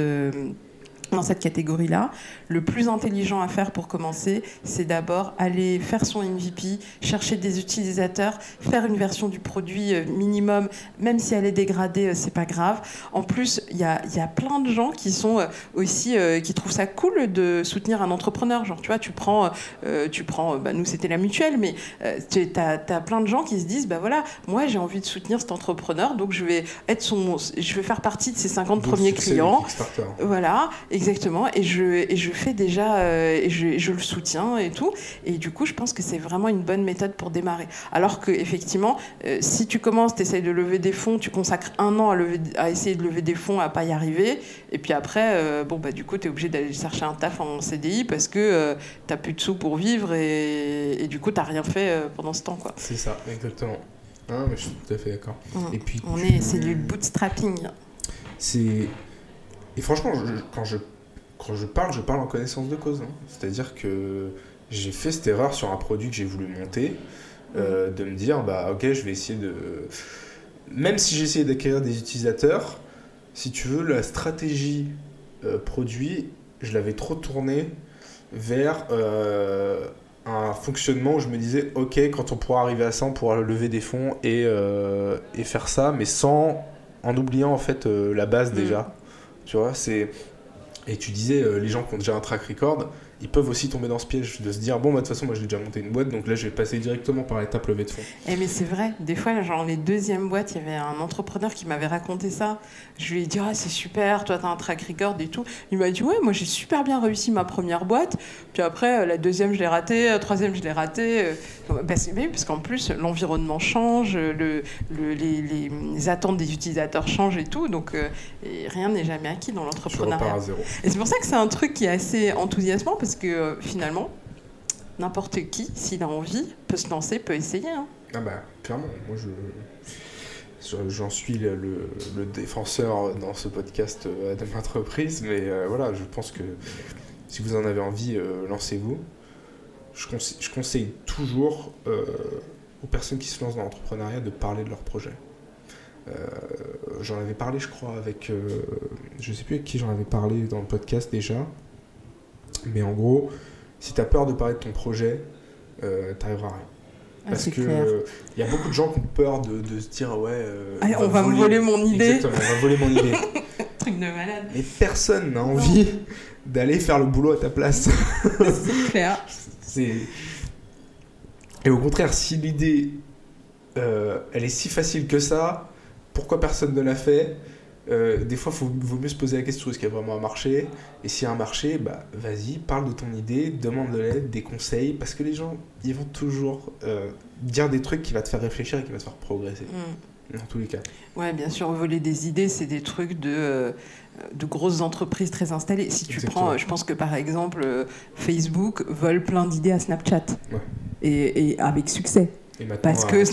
catégorie-là, le plus intelligent à faire pour commencer, c'est d'abord aller faire son MVP, chercher des utilisateurs, faire une version du produit minimum, même si elle est dégradée, c'est pas grave. En plus, il y a plein de gens qui sont aussi qui trouvent ça cool de soutenir un entrepreneur. Genre, tu vois, tu prends, nous c'était la mutuelle, mais t'as plein de gens qui se disent, bah voilà, moi j'ai envie de soutenir cet entrepreneur, donc je vais faire partie de ses 50 premiers clients. Voilà. Exactement, et je fais déjà, et je le soutiens et tout, et du coup je pense que c'est vraiment une bonne méthode pour démarrer. Alors que effectivement, si tu commences, tu essayes de lever des fonds, tu consacres 1 an à essayer de lever des fonds, à pas y arriver, et puis après, du coup tu es obligé d'aller chercher un taf en CDI parce que tu n'as plus de sous pour vivre, et du coup tu n'as rien fait pendant ce temps, quoi. C'est ça, exactement. Ah, mais je suis tout à fait d'accord. Et puis, c'est du bootstrapping. Et franchement, quand je parle en connaissance de cause. C'est-à-dire que j'ai fait cette erreur sur un produit que j'ai voulu monter, de me dire, bah ok, je vais essayer de... Même si j'ai essayé d'acquérir des utilisateurs, si tu veux, la stratégie produit, je l'avais trop tournée vers un fonctionnement où je me disais, ok, quand on pourra arriver à ça, on pourra lever des fonds et faire ça, mais en oubliant en fait la base déjà. Tu vois, et tu disais, les gens qui ont déjà un track record, ils peuvent aussi tomber dans ce piège de se dire, bon, de toute façon, moi, j'ai déjà monté une boîte, donc là, je vais passer directement par l'étape levée de fonds. Mais c'est vrai, des fois, genre, les deuxièmes boîtes, il y avait un entrepreneur qui m'avait raconté ça. Je lui ai dit, c'est super, toi, t'as un track record et tout. Il m'a dit, ouais, moi, j'ai super bien réussi ma première boîte. Puis après, la deuxième, je l'ai ratée, la troisième, je l'ai ratée. Parce qu'en plus, l'environnement change, les attentes des utilisateurs changent et tout. Donc, et rien n'est jamais acquis dans l'entrepreneuriat. Tu repars à zéro. Et c'est pour ça que c'est un truc qui est assez enthousiasmant, parce que finalement, n'importe qui, s'il a envie, peut se lancer, peut essayer. Ah bah, clairement. Moi, j'en suis le défenseur dans ce podcast à de maintes reprises, mais voilà, je pense que si vous en avez envie, lancez-vous. Je conseille toujours aux personnes qui se lancent dans l'entrepreneuriat de parler de leur projet. J'en avais parlé, je crois, avec... je sais plus avec qui j'en avais parlé dans le podcast déjà. Mais en gros, si tu as peur de parler de ton projet, t'arriveras à rien. Parce que y a beaucoup de gens qui ont peur de se dire on va me voler mon idée. Exactement, on va voler mon idée. Truc de malade. Mais personne n'a envie d'aller faire le boulot à ta place. C'est clair. Et au contraire, si l'idée, elle est si facile que ça, pourquoi personne ne l'a fait ? Des fois, vaut mieux se poser la question, est-ce qu'il y a vraiment un marché ? Et s'il y a un marché, bah, vas-y, parle de ton idée, demande de l'aide, des conseils, parce que les gens, ils vont toujours dire des trucs qui vont te faire réfléchir et qui vont te faire progresser, dans tous les cas. Ouais, bien sûr, voler des idées, c'est des trucs de grosses entreprises très installées. Si tu prends, je pense que par exemple, Facebook vole plein d'idées à Snapchat, et avec succès. Parce que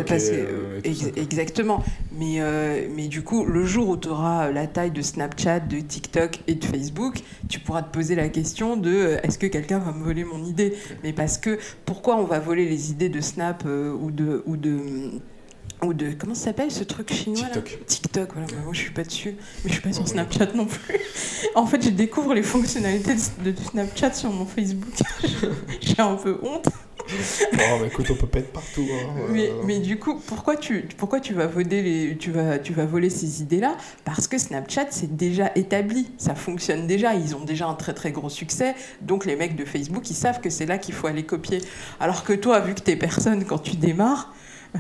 exactement. Mais du coup, le jour où tu auras la taille de Snapchat, de TikTok et de Facebook, tu pourras te poser la question de est-ce que quelqu'un va me voler mon idée ? Mais parce que pourquoi on va voler les idées de Snap ou de comment ça s'appelle ce truc chinois là ? TikTok, voilà. Moi je suis pas dessus, mais je suis pas sur Snapchat non plus. En fait, je découvre les fonctionnalités de Snapchat sur mon Facebook. J'ai un peu honte. Bon, mais écoute, on peut pas être partout. Mais du coup, pourquoi tu vas voler tu vas voler ces idées-là ? Parce que Snapchat, c'est déjà établi. Ça fonctionne déjà. Ils ont déjà un très très gros succès. Donc les mecs de Facebook, ils savent que c'est là qu'il faut aller copier. Alors que toi, vu que t'es personne quand tu démarres,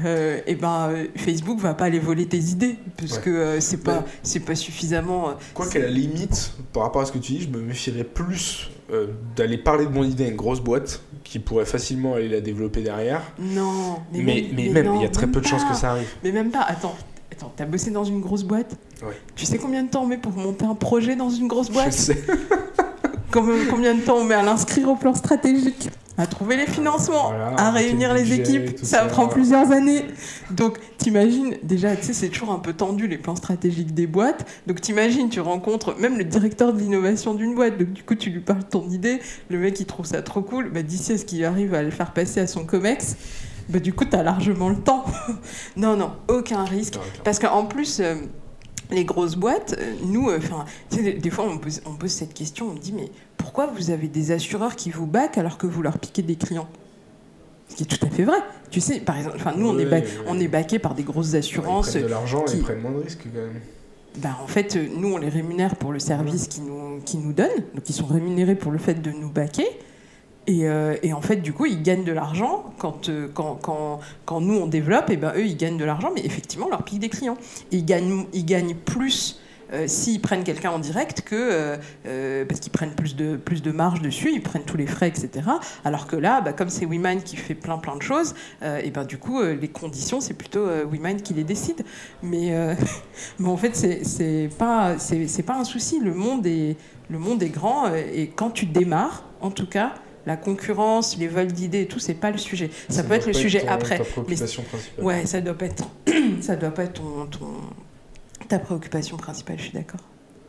Facebook va pas aller voler tes idées parce que c'est pas suffisamment. Quoi qu'à la limite, par rapport à ce que tu dis, je me méfierais plus d'aller parler de mon idée à une grosse boîte qui pourrait facilement aller la développer derrière. Non. Mais même, il y a très peu de chances que ça arrive. Mais même pas. Attends, t'as bossé dans une grosse boîte ? Ouais. Tu sais combien de temps on met pour monter un projet dans une grosse boîte ? Je sais. Combien de temps on met à l'inscrire au plan stratégique ? À trouver les financements, à réunir les équipes, ça prend plusieurs années. Donc t'imagines, déjà, tu sais, c'est toujours un peu tendu les plans stratégiques des boîtes. Donc t'imagines, tu rencontres même le directeur de l'innovation d'une boîte. Donc du coup, tu lui parles de ton idée, le mec il trouve ça trop cool. Bah, d'ici à ce qu'il arrive à le faire passer à son COMEX, bah, du coup, t'as largement le temps. Non, aucun risque. Parce qu'en plus, les grosses boîtes, nous, des fois, on pose cette question, on dit, mais pourquoi vous avez des assureurs qui vous backent alors que vous leur piquez des clients ? Ce qui est tout à fait vrai. Tu sais, par exemple, nous, on est backé par des grosses assurances. Ils prennent de l'argent et ils prennent moins de risques, quand même. Bah, en fait, nous, on les rémunère pour le service qu'ils nous donnent. Donc, ils sont rémunérés pour le fait de nous backer. Et en fait, du coup, ils gagnent de l'argent quand nous, on développe, et ben eux, ils gagnent de l'argent, mais effectivement, on leur pique des clients. Ils gagnent plus s'ils prennent quelqu'un en direct que parce qu'ils prennent plus de marge dessus, ils prennent tous les frais, etc. Alors que là, comme c'est WeMind qui fait plein de choses, et ben du coup, les conditions, c'est plutôt WeMind qui les décide. Mais en fait, c'est pas un souci. Le monde est grand, et quand tu démarres, en tout cas, la concurrence, les vols d'idées et tout, c'est pas le sujet. Ça peut être le sujet après. Ta préoccupation principale. Ouais, ça doit pas être ta préoccupation principale, je suis d'accord.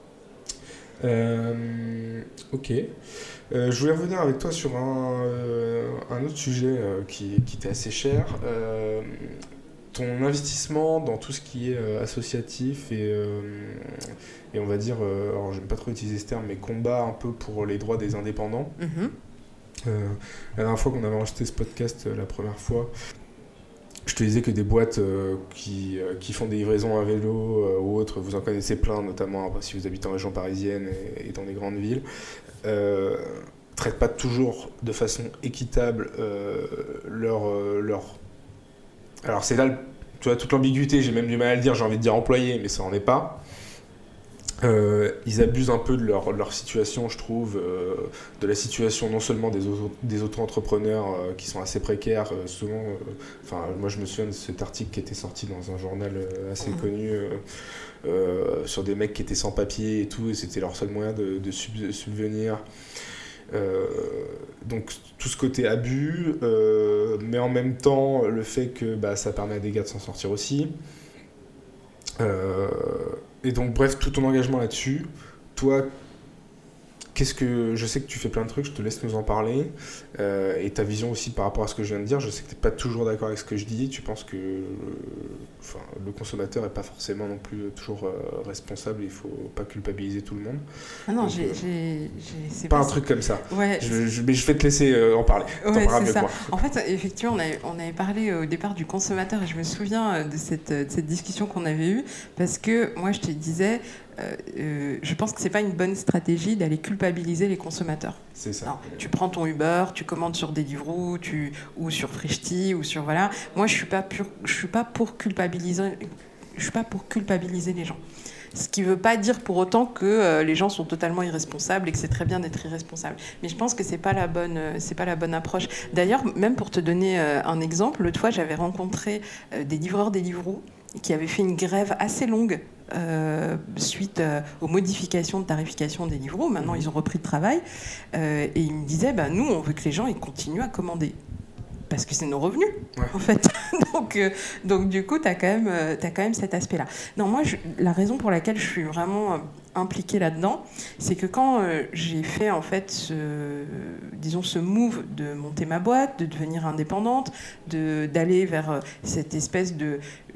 Ok. Je voulais revenir avec toi sur un autre sujet qui t'est assez cher. Ton investissement dans tout ce qui est associatif et on va dire, alors j'aime pas trop utiliser ce terme, mais combat un peu pour les droits des indépendants. Mm-hmm. La dernière fois qu'on avait enregistré ce podcast, la première fois, je te disais que des boîtes qui font des livraisons à vélo ou autres, vous en connaissez plein, notamment si vous habitez en région parisienne et dans des grandes villes, traitent pas toujours de façon équitable leur... Alors c'est là, tu vois, toute l'ambiguïté, j'ai même du mal à le dire, j'ai envie de dire employés, mais ça en est pas. Ils abusent un peu de leur situation, je trouve, de la situation non seulement des auto-entrepreneurs qui sont assez précaires, souvent. Moi, je me souviens de cet article qui était sorti dans un journal assez connu sur des mecs qui étaient sans papier et tout, et c'était leur seul moyen de subvenir. Donc tout ce côté abus, mais en même temps le fait que ça permet à des gars de s'en sortir aussi. Et donc bref, tout ton engagement là-dessus, toi, je sais que tu fais plein de trucs, je te laisse nous en parler, et ta vision aussi par rapport à ce que je viens de dire. Je sais que tu n'es pas toujours d'accord avec ce que je dis, tu penses que le consommateur n'est pas forcément non plus toujours responsable, il ne faut pas culpabiliser tout le monde. Ah non, donc, c'est pas un truc comme ça. Ouais, mais je vais te laisser en parler. Ouais, T'en parleras mieux ça. que moi. En fait, effectivement, on avait parlé au départ du consommateur, et je me souviens de cette discussion qu'on avait eue, parce que moi je te disais, je pense que c'est pas une bonne stratégie d'aller culpabiliser les consommateurs. C'est ça. Alors, tu prends ton Uber, tu commandes sur Deliveroo, ou sur Frishti, ou sur voilà. Moi, je suis pas pour culpabiliser les gens. Ce qui ne veut pas dire pour autant que les gens sont totalement irresponsables et que c'est très bien d'être irresponsable. Mais je pense que c'est pas la bonne approche. D'ailleurs, même pour te donner un exemple, l'autre fois, j'avais rencontré des livreurs Deliveroo qui avaient fait une grève assez longue suite aux modifications de tarification des Deliveroo. Maintenant, ils ont repris le travail et ils me disaient, nous, on veut que les gens ils continuent à commander. Parce que c'est nos revenus, en fait. donc du coup, tu as quand même cet aspect-là. Non, moi, la raison pour laquelle je suis vraiment impliquée là-dedans, c'est que quand j'ai fait, en fait, ce move de monter ma boîte, de devenir indépendante, d'aller vers cette espèce de...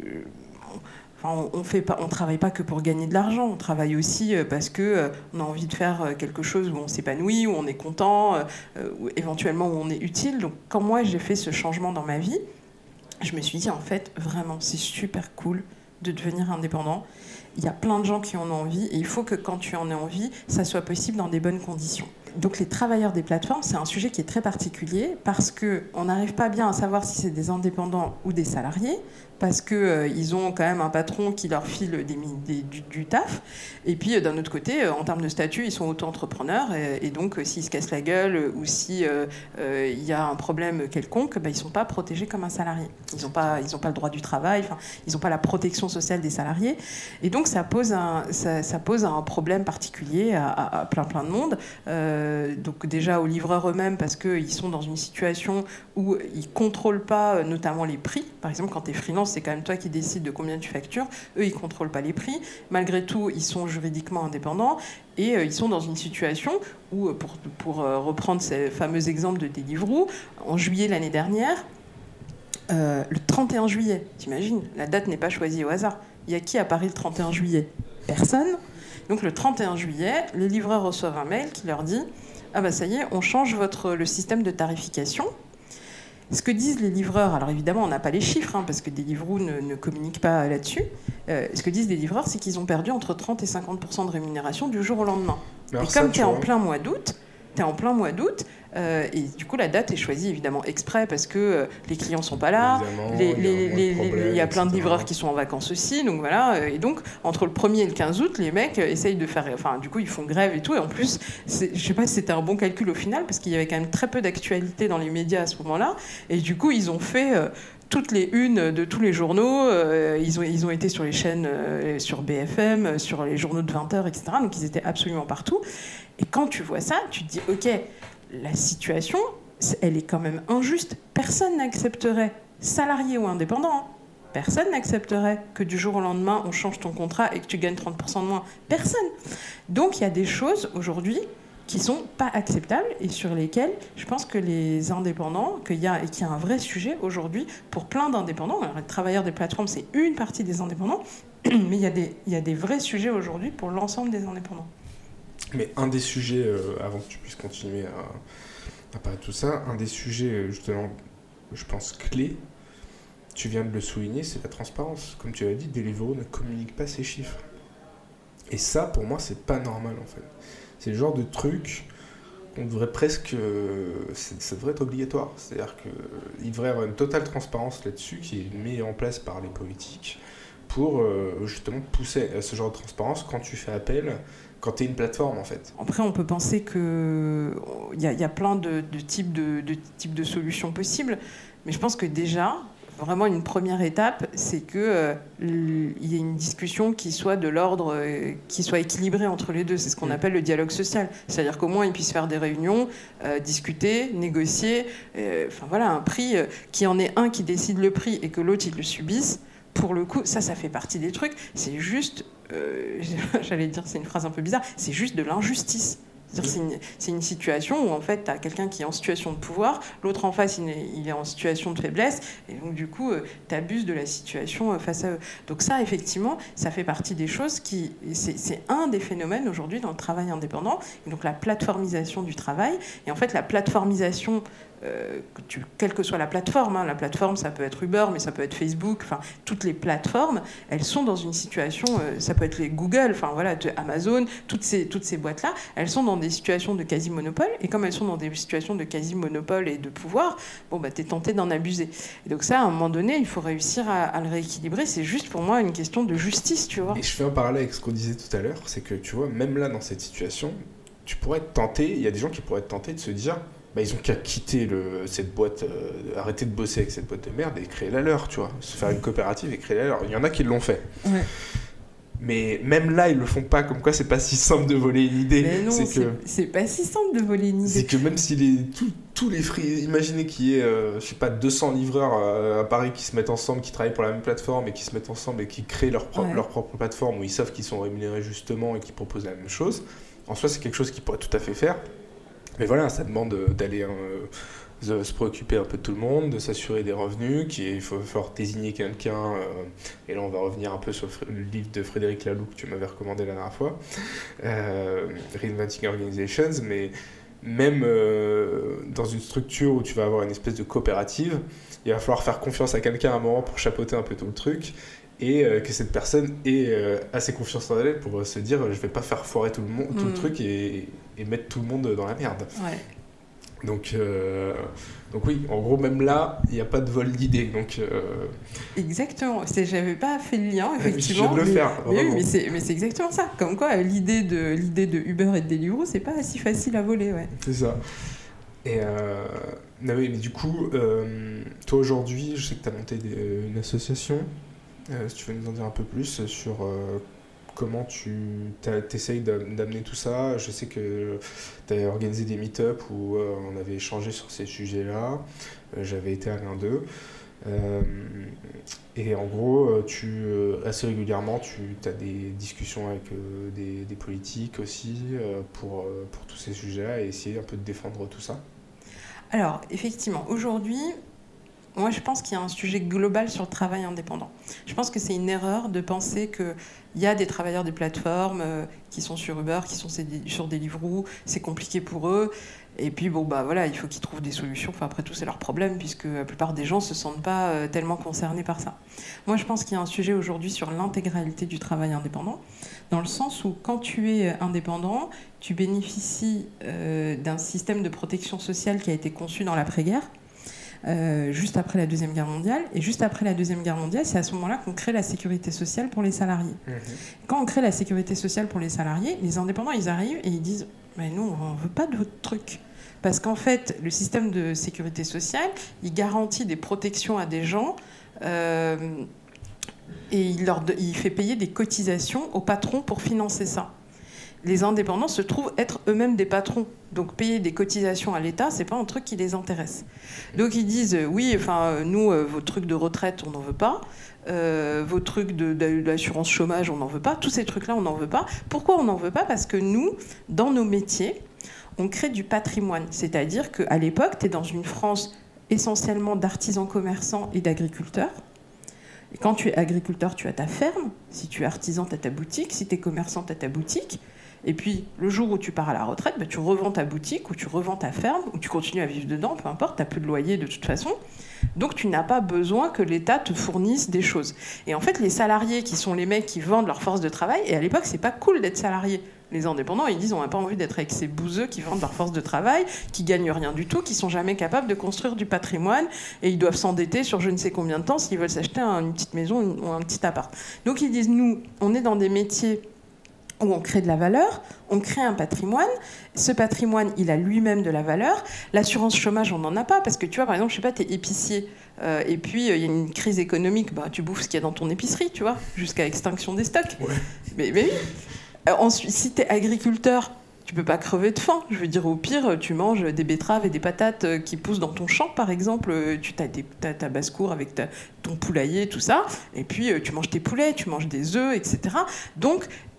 on travaille pas que pour gagner de l'argent, on travaille aussi parce que on a envie de faire quelque chose où on s'épanouit, où on est content, où éventuellement où on est utile. Donc quand moi j'ai fait ce changement dans ma vie, je me suis dit en fait vraiment c'est super cool de devenir indépendant. Il y a plein de gens qui en ont envie et il faut que quand tu en aies envie, ça soit possible dans des bonnes conditions. Donc les travailleurs des plateformes, c'est un sujet qui est très particulier parce qu'on n'arrive pas bien à savoir si c'est des indépendants ou des salariés, parce qu'ils ont quand même un patron qui leur file du taf. Et puis d'un autre côté, en termes de statut, ils sont auto-entrepreneurs et donc s'ils se cassent la gueule ou s'il y a un problème quelconque, ils ne sont pas protégés comme un salarié. Ils n'ont pas le droit du travail, ils n'ont pas la protection sociale des salariés. Et donc ça pose un problème particulier à plein de monde. Donc déjà aux livreurs eux-mêmes parce qu'ils sont dans une situation où ils ne contrôlent pas notamment les prix. Par exemple, quand tu es freelance, c'est quand même toi qui décides de combien tu factures. Eux, ils ne contrôlent pas les prix. Malgré tout, ils sont juridiquement indépendants et ils sont dans une situation où, pour reprendre ces fameux exemples de Deliveroo, en juillet l'année dernière, le 31 juillet, t'imagines, la date n'est pas choisie au hasard. Il y a qui à Paris le 31 juillet ? Personne. Donc le 31 juillet, les livreurs reçoivent un mail qui leur dit « Ah ça y est, on change le système de tarification ». Ce que disent les livreurs, alors évidemment on n'a pas les chiffres, parce que Deliveroo ne communique pas là-dessus, ce que disent les livreurs, c'est qu'ils ont perdu entre 30 et 50% de rémunération du jour au lendemain. Et comme tu es en plein mois d'août, et du coup la date est choisie évidemment exprès parce que les clients sont pas là, il y a plein de livreurs qui sont en vacances aussi, donc voilà, et donc entre le 1er et le 15 août les mecs essayent de faire, du coup ils font grève et tout, et en plus je sais pas si c'était un bon calcul au final parce qu'il y avait quand même très peu d'actualité dans les médias à ce moment-là, et du coup ils ont fait toutes les unes de tous les journaux, ils ont été sur les chaînes, sur BFM, sur les journaux de 20h, etc. Donc ils étaient absolument partout. Et quand tu vois ça, tu te dis, ok, la situation, elle est quand même injuste. Personne n'accepterait, salarié ou indépendant, personne n'accepterait que du jour au lendemain, on change ton contrat et que tu gagnes 30% de moins. Personne. Donc il y a des choses aujourd'hui qui sont pas acceptables et sur lesquelles je pense que les indépendants, qu'il y a un vrai sujet aujourd'hui pour plein d'indépendants. Alors, les travailleurs des plateformes, c'est une partie des indépendants, mais il y a des vrais sujets aujourd'hui pour l'ensemble des indépendants. Mais un des sujets, avant que tu puisses continuer à parler de tout ça, un des sujets justement, je pense, clés, tu viens de le souligner, c'est la transparence. Comme tu l'as dit, Deliveroo ne communique pas ses chiffres. Et ça, pour moi, c'est pas normal en fait. C'est le genre de truc qu'on devrait presque... ça devrait être obligatoire. C'est-à-dire qu'il devrait y avoir une totale transparence là-dessus qui est mise en place par les politiques pour justement pousser à ce genre de transparence quand tu fais appel, quand tu es une plateforme en fait. Après, on peut penser qu'il y a plein de types de solutions possibles, mais je pense que déjà... Vraiment, une première étape, c'est qu'il y ait une discussion qui soit de l'ordre, qui soit équilibrée entre les deux. C'est ce qu'on appelle le dialogue social. C'est-à-dire qu'au moins, ils puissent faire des réunions, discuter, négocier. Un prix, qu'il y en ait un qui décide le prix et que l'autre, il le subisse. Pour le coup, ça fait partie des trucs. C'est juste, j'allais dire, c'est une phrase un peu bizarre, c'est juste de l'injustice. C'est une situation où en fait tu as quelqu'un qui est en situation de pouvoir, l'autre en face il est en situation de faiblesse, et donc du coup tu abuses de la situation face à eux. Donc ça effectivement, ça fait partie des choses c'est un des phénomènes aujourd'hui dans le travail indépendant, et donc la plateformisation du travail. Et en fait la plateformisation, quelle que soit la plateforme, la plateforme ça peut être Uber, mais ça peut être Facebook, enfin toutes les plateformes, elles sont dans une situation, ça peut être les Google, enfin voilà, Amazon, toutes ces boîtes là, elles sont dans des situations de quasi-monopole, et comme elles sont dans des situations de quasi-monopole et de pouvoir, t'es tenté d'en abuser. Et donc ça, à un moment donné, il faut réussir à le rééquilibrer. C'est juste pour moi une question de justice, tu vois. Et je fais un parallèle avec ce qu'on disait tout à l'heure, c'est que tu vois, même là dans cette situation, tu pourrais être tenté, il y a des gens qui pourraient être tentés de se dire, ils ont qu'à quitter cette boîte, arrêter de bosser avec cette boîte de merde et créer la leur, tu vois, se faire une coopérative et créer la leur. Il y en a qui l'ont fait. Ouais. Mais même là, ils le font pas, comme quoi c'est pas si simple de voler une idée. Mais non, c'est pas si simple de voler une idée. C'est que même si tous les imaginez qu'il y ait, 200 livreurs à Paris qui se mettent ensemble, qui travaillent pour la même plateforme et qui se mettent ensemble et qui créent leur propre plateforme où ils savent qu'ils sont rémunérés justement et qui proposent la même chose. En soi, c'est quelque chose qu'ils pourraient tout à fait faire. Mais voilà, ça demande d'aller se préoccuper un peu de tout le monde, de s'assurer des revenus, il faut désigner quelqu'un, et là on va revenir un peu sur le livre de Frédéric Laloux que tu m'avais recommandé la dernière fois, Reinventing Organizations, mais même dans une structure où tu vas avoir une espèce de coopérative, il va falloir faire confiance à quelqu'un à un moment pour chapeauter un peu tout le truc, et que cette personne ait assez confiance en elle pour se dire je vais pas faire foirer tout le truc et mettre tout le monde dans la merde. Ouais. Donc oui, en gros même là il n'y a pas de vol d'idées. Exactement, j'avais pas fait le lien effectivement. Je viens de le faire. Mais oui, mais c'est exactement ça. Comme quoi l'idée de Uber et de Deliveroo, c'est pas si facile à voler. Ouais. C'est ça. Et mais du coup, toi aujourd'hui, je sais que tu as monté une association. Si tu veux nous en dire un peu plus sur comment tu essayes d'amener tout ça. Je sais que tu as organisé des meet-up où on avait échangé sur ces sujets-là. J'avais été à l'un d'eux. Et en gros, assez régulièrement, tu as des discussions avec des politiques aussi pour tous ces sujets-là et essayer un peu de défendre tout ça. Alors, effectivement, aujourd'hui, moi, je pense qu'il y a un sujet global sur le travail indépendant. Je pense que c'est une erreur de penser qu'il y a des travailleurs des plateformes qui sont sur Uber, qui sont sur Deliveroo, c'est compliqué pour eux. Et puis, voilà, il faut qu'ils trouvent des solutions. Enfin, après tout, c'est leur problème, puisque la plupart des gens ne se sentent pas tellement concernés par ça. Moi, je pense qu'il y a un sujet aujourd'hui sur l'intégralité du travail indépendant, dans le sens où, quand tu es indépendant, tu bénéficies d'un système de protection sociale qui a été conçu dans l'après-guerre, juste après la Deuxième Guerre mondiale. Et juste après la Deuxième Guerre mondiale, c'est à ce moment-là qu'on crée la sécurité sociale pour les salariés. Quand on crée la sécurité sociale pour les salariés, les indépendants, ils arrivent et ils disent « Mais nous, on ne veut pas de votre truc ». Parce qu'en fait, le système de sécurité sociale, il garantit des protections à des gens et il fait payer des cotisations aux patrons pour financer ça. Les indépendants se trouvent être eux-mêmes des patrons. Donc payer des cotisations à l'État, c'est pas un truc qui les intéresse. Donc ils disent oui, nous, vos trucs de retraite, on n'en veut pas. Vos trucs d'assurance chômage, on n'en veut pas. Tous ces trucs-là, on n'en veut pas. Pourquoi on n'en veut pas ? Parce que nous, dans nos métiers, on crée du patrimoine. C'est-à-dire qu'à l'époque, tu es dans une France essentiellement d'artisans commerçants et d'agriculteurs. Et quand tu es agriculteur, tu as ta ferme. Si tu es artisan, tu as ta boutique. Si tu es commerçant, tu as ta boutique. Et puis, le jour où tu pars à la retraite, tu revends ta boutique ou tu revends ta ferme ou tu continues à vivre dedans, peu importe, tu n'as plus de loyer de toute façon. Donc, tu n'as pas besoin que l'État te fournisse des choses. Et en fait, les salariés qui sont les mecs qui vendent leur force de travail, et à l'époque, c'est pas cool d'être salarié. Les indépendants, ils disent on n'a pas envie d'être avec ces bouseux qui vendent leur force de travail, qui gagnent rien du tout, qui sont jamais capables de construire du patrimoine et ils doivent s'endetter sur je ne sais combien de temps s'ils veulent s'acheter une petite maison ou un petit appart. Donc ils disent nous, on est dans des métiers où on crée de la valeur, on crée un patrimoine. Ce patrimoine, il a lui-même de la valeur. L'assurance chômage, on n'en a pas parce que tu vois, par exemple, je sais pas, t'es épicier et puis il y a une crise économique, tu bouffes ce qu'il y a dans ton épicerie, tu vois, jusqu'à extinction des stocks. Ouais. Mais oui. Ensuite, si tu es agriculteur, tu peux pas crever de faim. Je veux dire, au pire, tu manges des betteraves et des patates qui poussent dans ton champ, par exemple. Tu as ta basse-cour avec ton poulailler, tout ça. Et puis, tu manges tes poulets, tu manges des œufs, etc. Donc,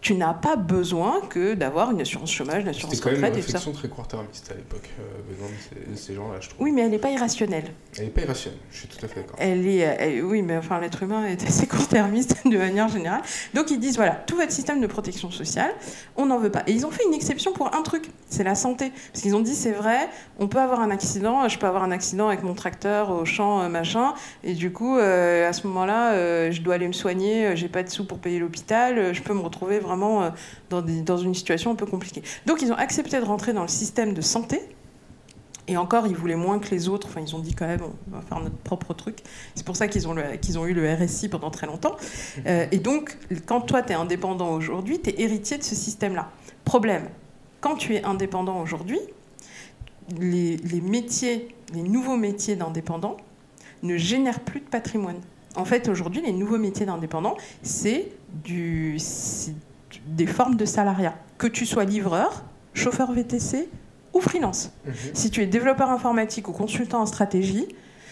tu n'as pas besoin que d'avoir une assurance chômage, une assurance C'était quand même retraite une et tout ça. réflexion très court-termiste à l'époque, venant de ces gens-là, je trouve. Oui, mais elle n'est pas irrationnelle. Elle n'est pas irrationnelle, je suis tout à fait d'accord. Oui, mais enfin, l'être humain est assez court-termiste de manière générale. Donc, ils disent, voilà, tout votre système de protection sociale, on n'en veut pas. Et ils ont fait une exception pour un truc, c'est la santé. Parce qu'ils ont dit, c'est vrai, on peut avoir un accident, je peux avoir un accident avec mon tracteur au champ, machin, et du coup, à ce moment-là, je dois aller me soigner, j'ai pas de sous pour payer l'hôpital, je peux me retrouver vraiment dans une situation un peu compliquée. Donc, ils ont accepté de rentrer dans le système de santé. Et encore, ils voulaient moins que les autres. Enfin, ils ont dit quand même, on va faire notre propre truc. C'est pour ça qu'ils ont eu le RSI pendant très longtemps. Et donc, quand toi, tu es indépendant aujourd'hui, tu es héritier de ce système-là. Problème, quand tu es indépendant aujourd'hui, les nouveaux métiers d'indépendants ne génèrent plus de patrimoine. En fait, aujourd'hui, les nouveaux métiers d'indépendants, c'est des formes de salariat. Que tu sois livreur, chauffeur VTC ou freelance. Si tu es développeur informatique ou consultant en stratégie,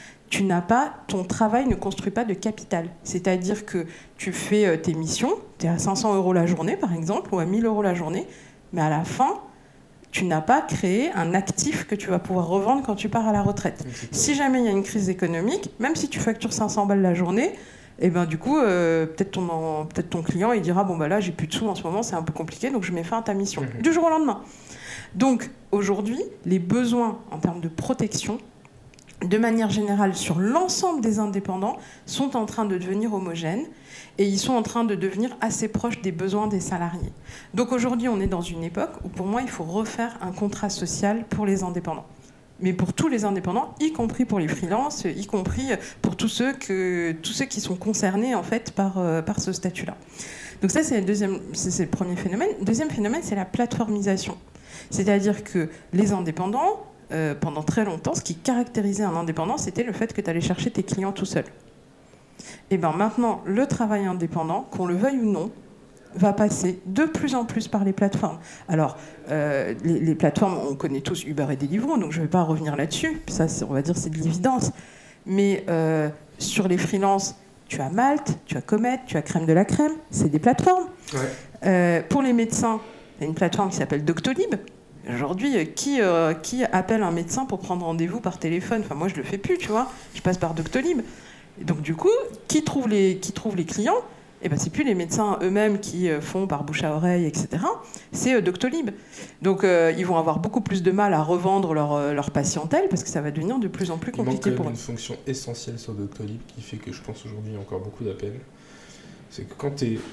ton travail ne construit pas de capital. C'est-à-dire que tu fais tes missions, tu es à 500 € la journée par exemple, ou à 1000 € la journée, mais à la fin, tu n'as pas créé un actif que tu vas pouvoir revendre quand tu pars à la retraite. Si jamais il y a une crise économique, même si tu factures 500 balles la journée, et ben du coup, peut-être ton client il dira bon bah là j'ai plus de sous en ce moment, c'est un peu compliqué, donc je mets fin à ta mission du jour au lendemain. Donc aujourd'hui, les besoins en termes de protection, de manière générale sur l'ensemble des indépendants, sont en train de devenir homogènes et ils sont en train de devenir assez proches des besoins des salariés. Donc aujourd'hui, on est dans une époque où pour moi, il faut refaire un contrat social pour les indépendants. Mais pour tous les indépendants, y compris pour les freelances, y compris pour tous ceux qui sont concernés en fait par ce statut-là. Donc ça, c'est le premier phénomène. Deuxième phénomène, c'est la plateformisation. C'est-à-dire que les indépendants, pendant très longtemps, ce qui caractérisait un indépendant, c'était le fait que tu allais chercher tes clients tout seul. Et bien maintenant, le travail indépendant, qu'on le veuille ou non, va passer de plus en plus par les plateformes. Alors, les plateformes, on connaît tous Uber et Deliveroo, donc je ne vais pas revenir là-dessus. Ça, on va dire, c'est de l'évidence. Mais sur les freelances, tu as Malte, tu as Comet, tu as Crème de la Crème, c'est des plateformes. Ouais. Pour les médecins, il y a une plateforme qui s'appelle Doctolib. Aujourd'hui, qui appelle un médecin pour prendre rendez-vous par téléphone ? Enfin, moi, je le fais plus, tu vois. Je passe par Doctolib. Et donc, du coup, qui trouve les clients ? Eh ben, c'est plus les médecins eux-mêmes qui font par bouche à oreille, etc. C'est Doctolib. Donc, ils vont avoir beaucoup plus de mal à revendre leur patientèle parce que ça va devenir de plus en plus compliqué pour eux. Il manque une fonction essentielle sur Doctolib qui fait que je pense aujourd'hui il y a encore beaucoup d'appels. C'est que quand tu es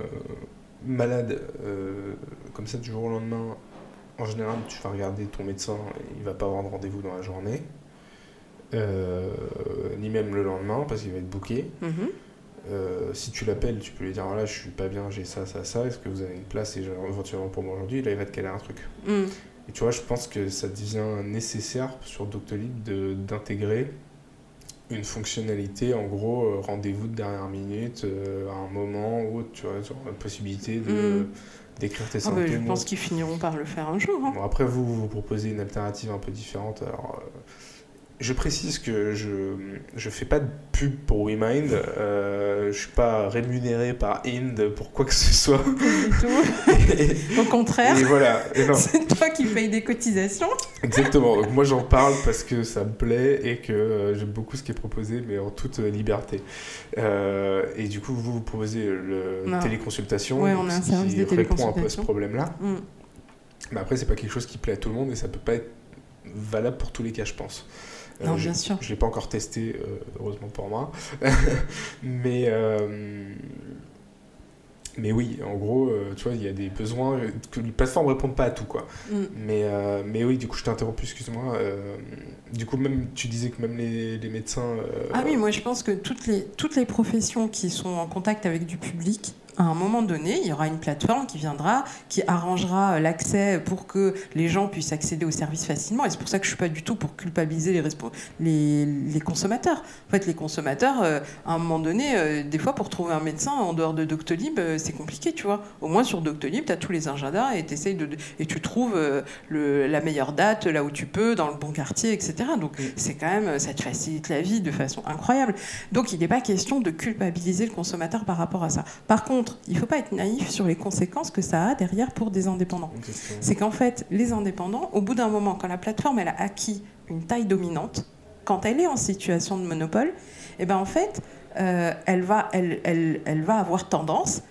malade comme ça du jour au lendemain, en général, tu vas regarder ton médecin, il ne va pas avoir de rendez-vous dans la journée, ni même le lendemain parce qu'il va être booké. Si tu l'appelles, tu peux lui dire voilà, je suis pas bien, j'ai ça, est-ce que vous avez une place éventuellement pour moi aujourd'hui ? Là, il va te caler un truc. Et tu vois, je pense que ça devient nécessaire sur Doctolib d'intégrer une fonctionnalité, en gros, rendez-vous de dernière minute, à un moment où tu vois, la possibilité d'écrire tes symptômes. Je pense qu'ils finiront par le faire un jour. Hein. Bon, après, vous proposez une alternative un peu différente. Alors, je précise que je fais pas de pub pour WeMind. Je suis pas rémunéré par Ind pour quoi que ce soit. Pas du tout. Au contraire, et voilà. C'est toi qui payes des cotisations. Exactement. Donc moi j'en parle parce que ça me plaît et que j'aime beaucoup ce qui est proposé, mais en toute liberté. Et du coup vous proposez le téléconsultation, on a un service de répond un peu à ce problème-là. Mm. Mais après c'est pas quelque chose qui plaît à tout le monde et ça peut pas être valable pour tous les cas, je pense. Non, bien sûr. Je l'ai pas encore testé, heureusement pour moi. Mais oui, en gros, tu vois, il y a des besoins que les plateformes ne répondent pas à tout, quoi. Mais oui, du coup, je t'ai interrompu, excuse-moi. Du coup, même, tu disais que même les médecins... Ah oui, moi, je pense que toutes les professions qui sont en contact avec du public, à un moment donné, il y aura une plateforme qui viendra, qui arrangera l'accès pour que les gens puissent accéder aux services facilement. Et c'est pour ça que je ne suis pas du tout pour culpabiliser les consommateurs. En fait, les consommateurs, à un moment donné, des fois, pour trouver un médecin en dehors de Doctolib, c'est compliqué, tu vois. Au moins, sur Doctolib, tu as tous les agendas et tu trouves la meilleure date, là où tu peux, dans le bon quartier, etc. Donc, c'est quand même, ça te facilite la vie de façon incroyable. Donc, il n'est pas question de culpabiliser le consommateur par rapport à ça. Par contre, contre, il ne faut pas être naïf sur les conséquences que ça a derrière pour des indépendants. C'est qu'en fait, les indépendants, au bout d'un moment, quand la plateforme elle a acquis une taille dominante, quand elle est en situation de monopole, eh ben en fait, elle va avoir tendance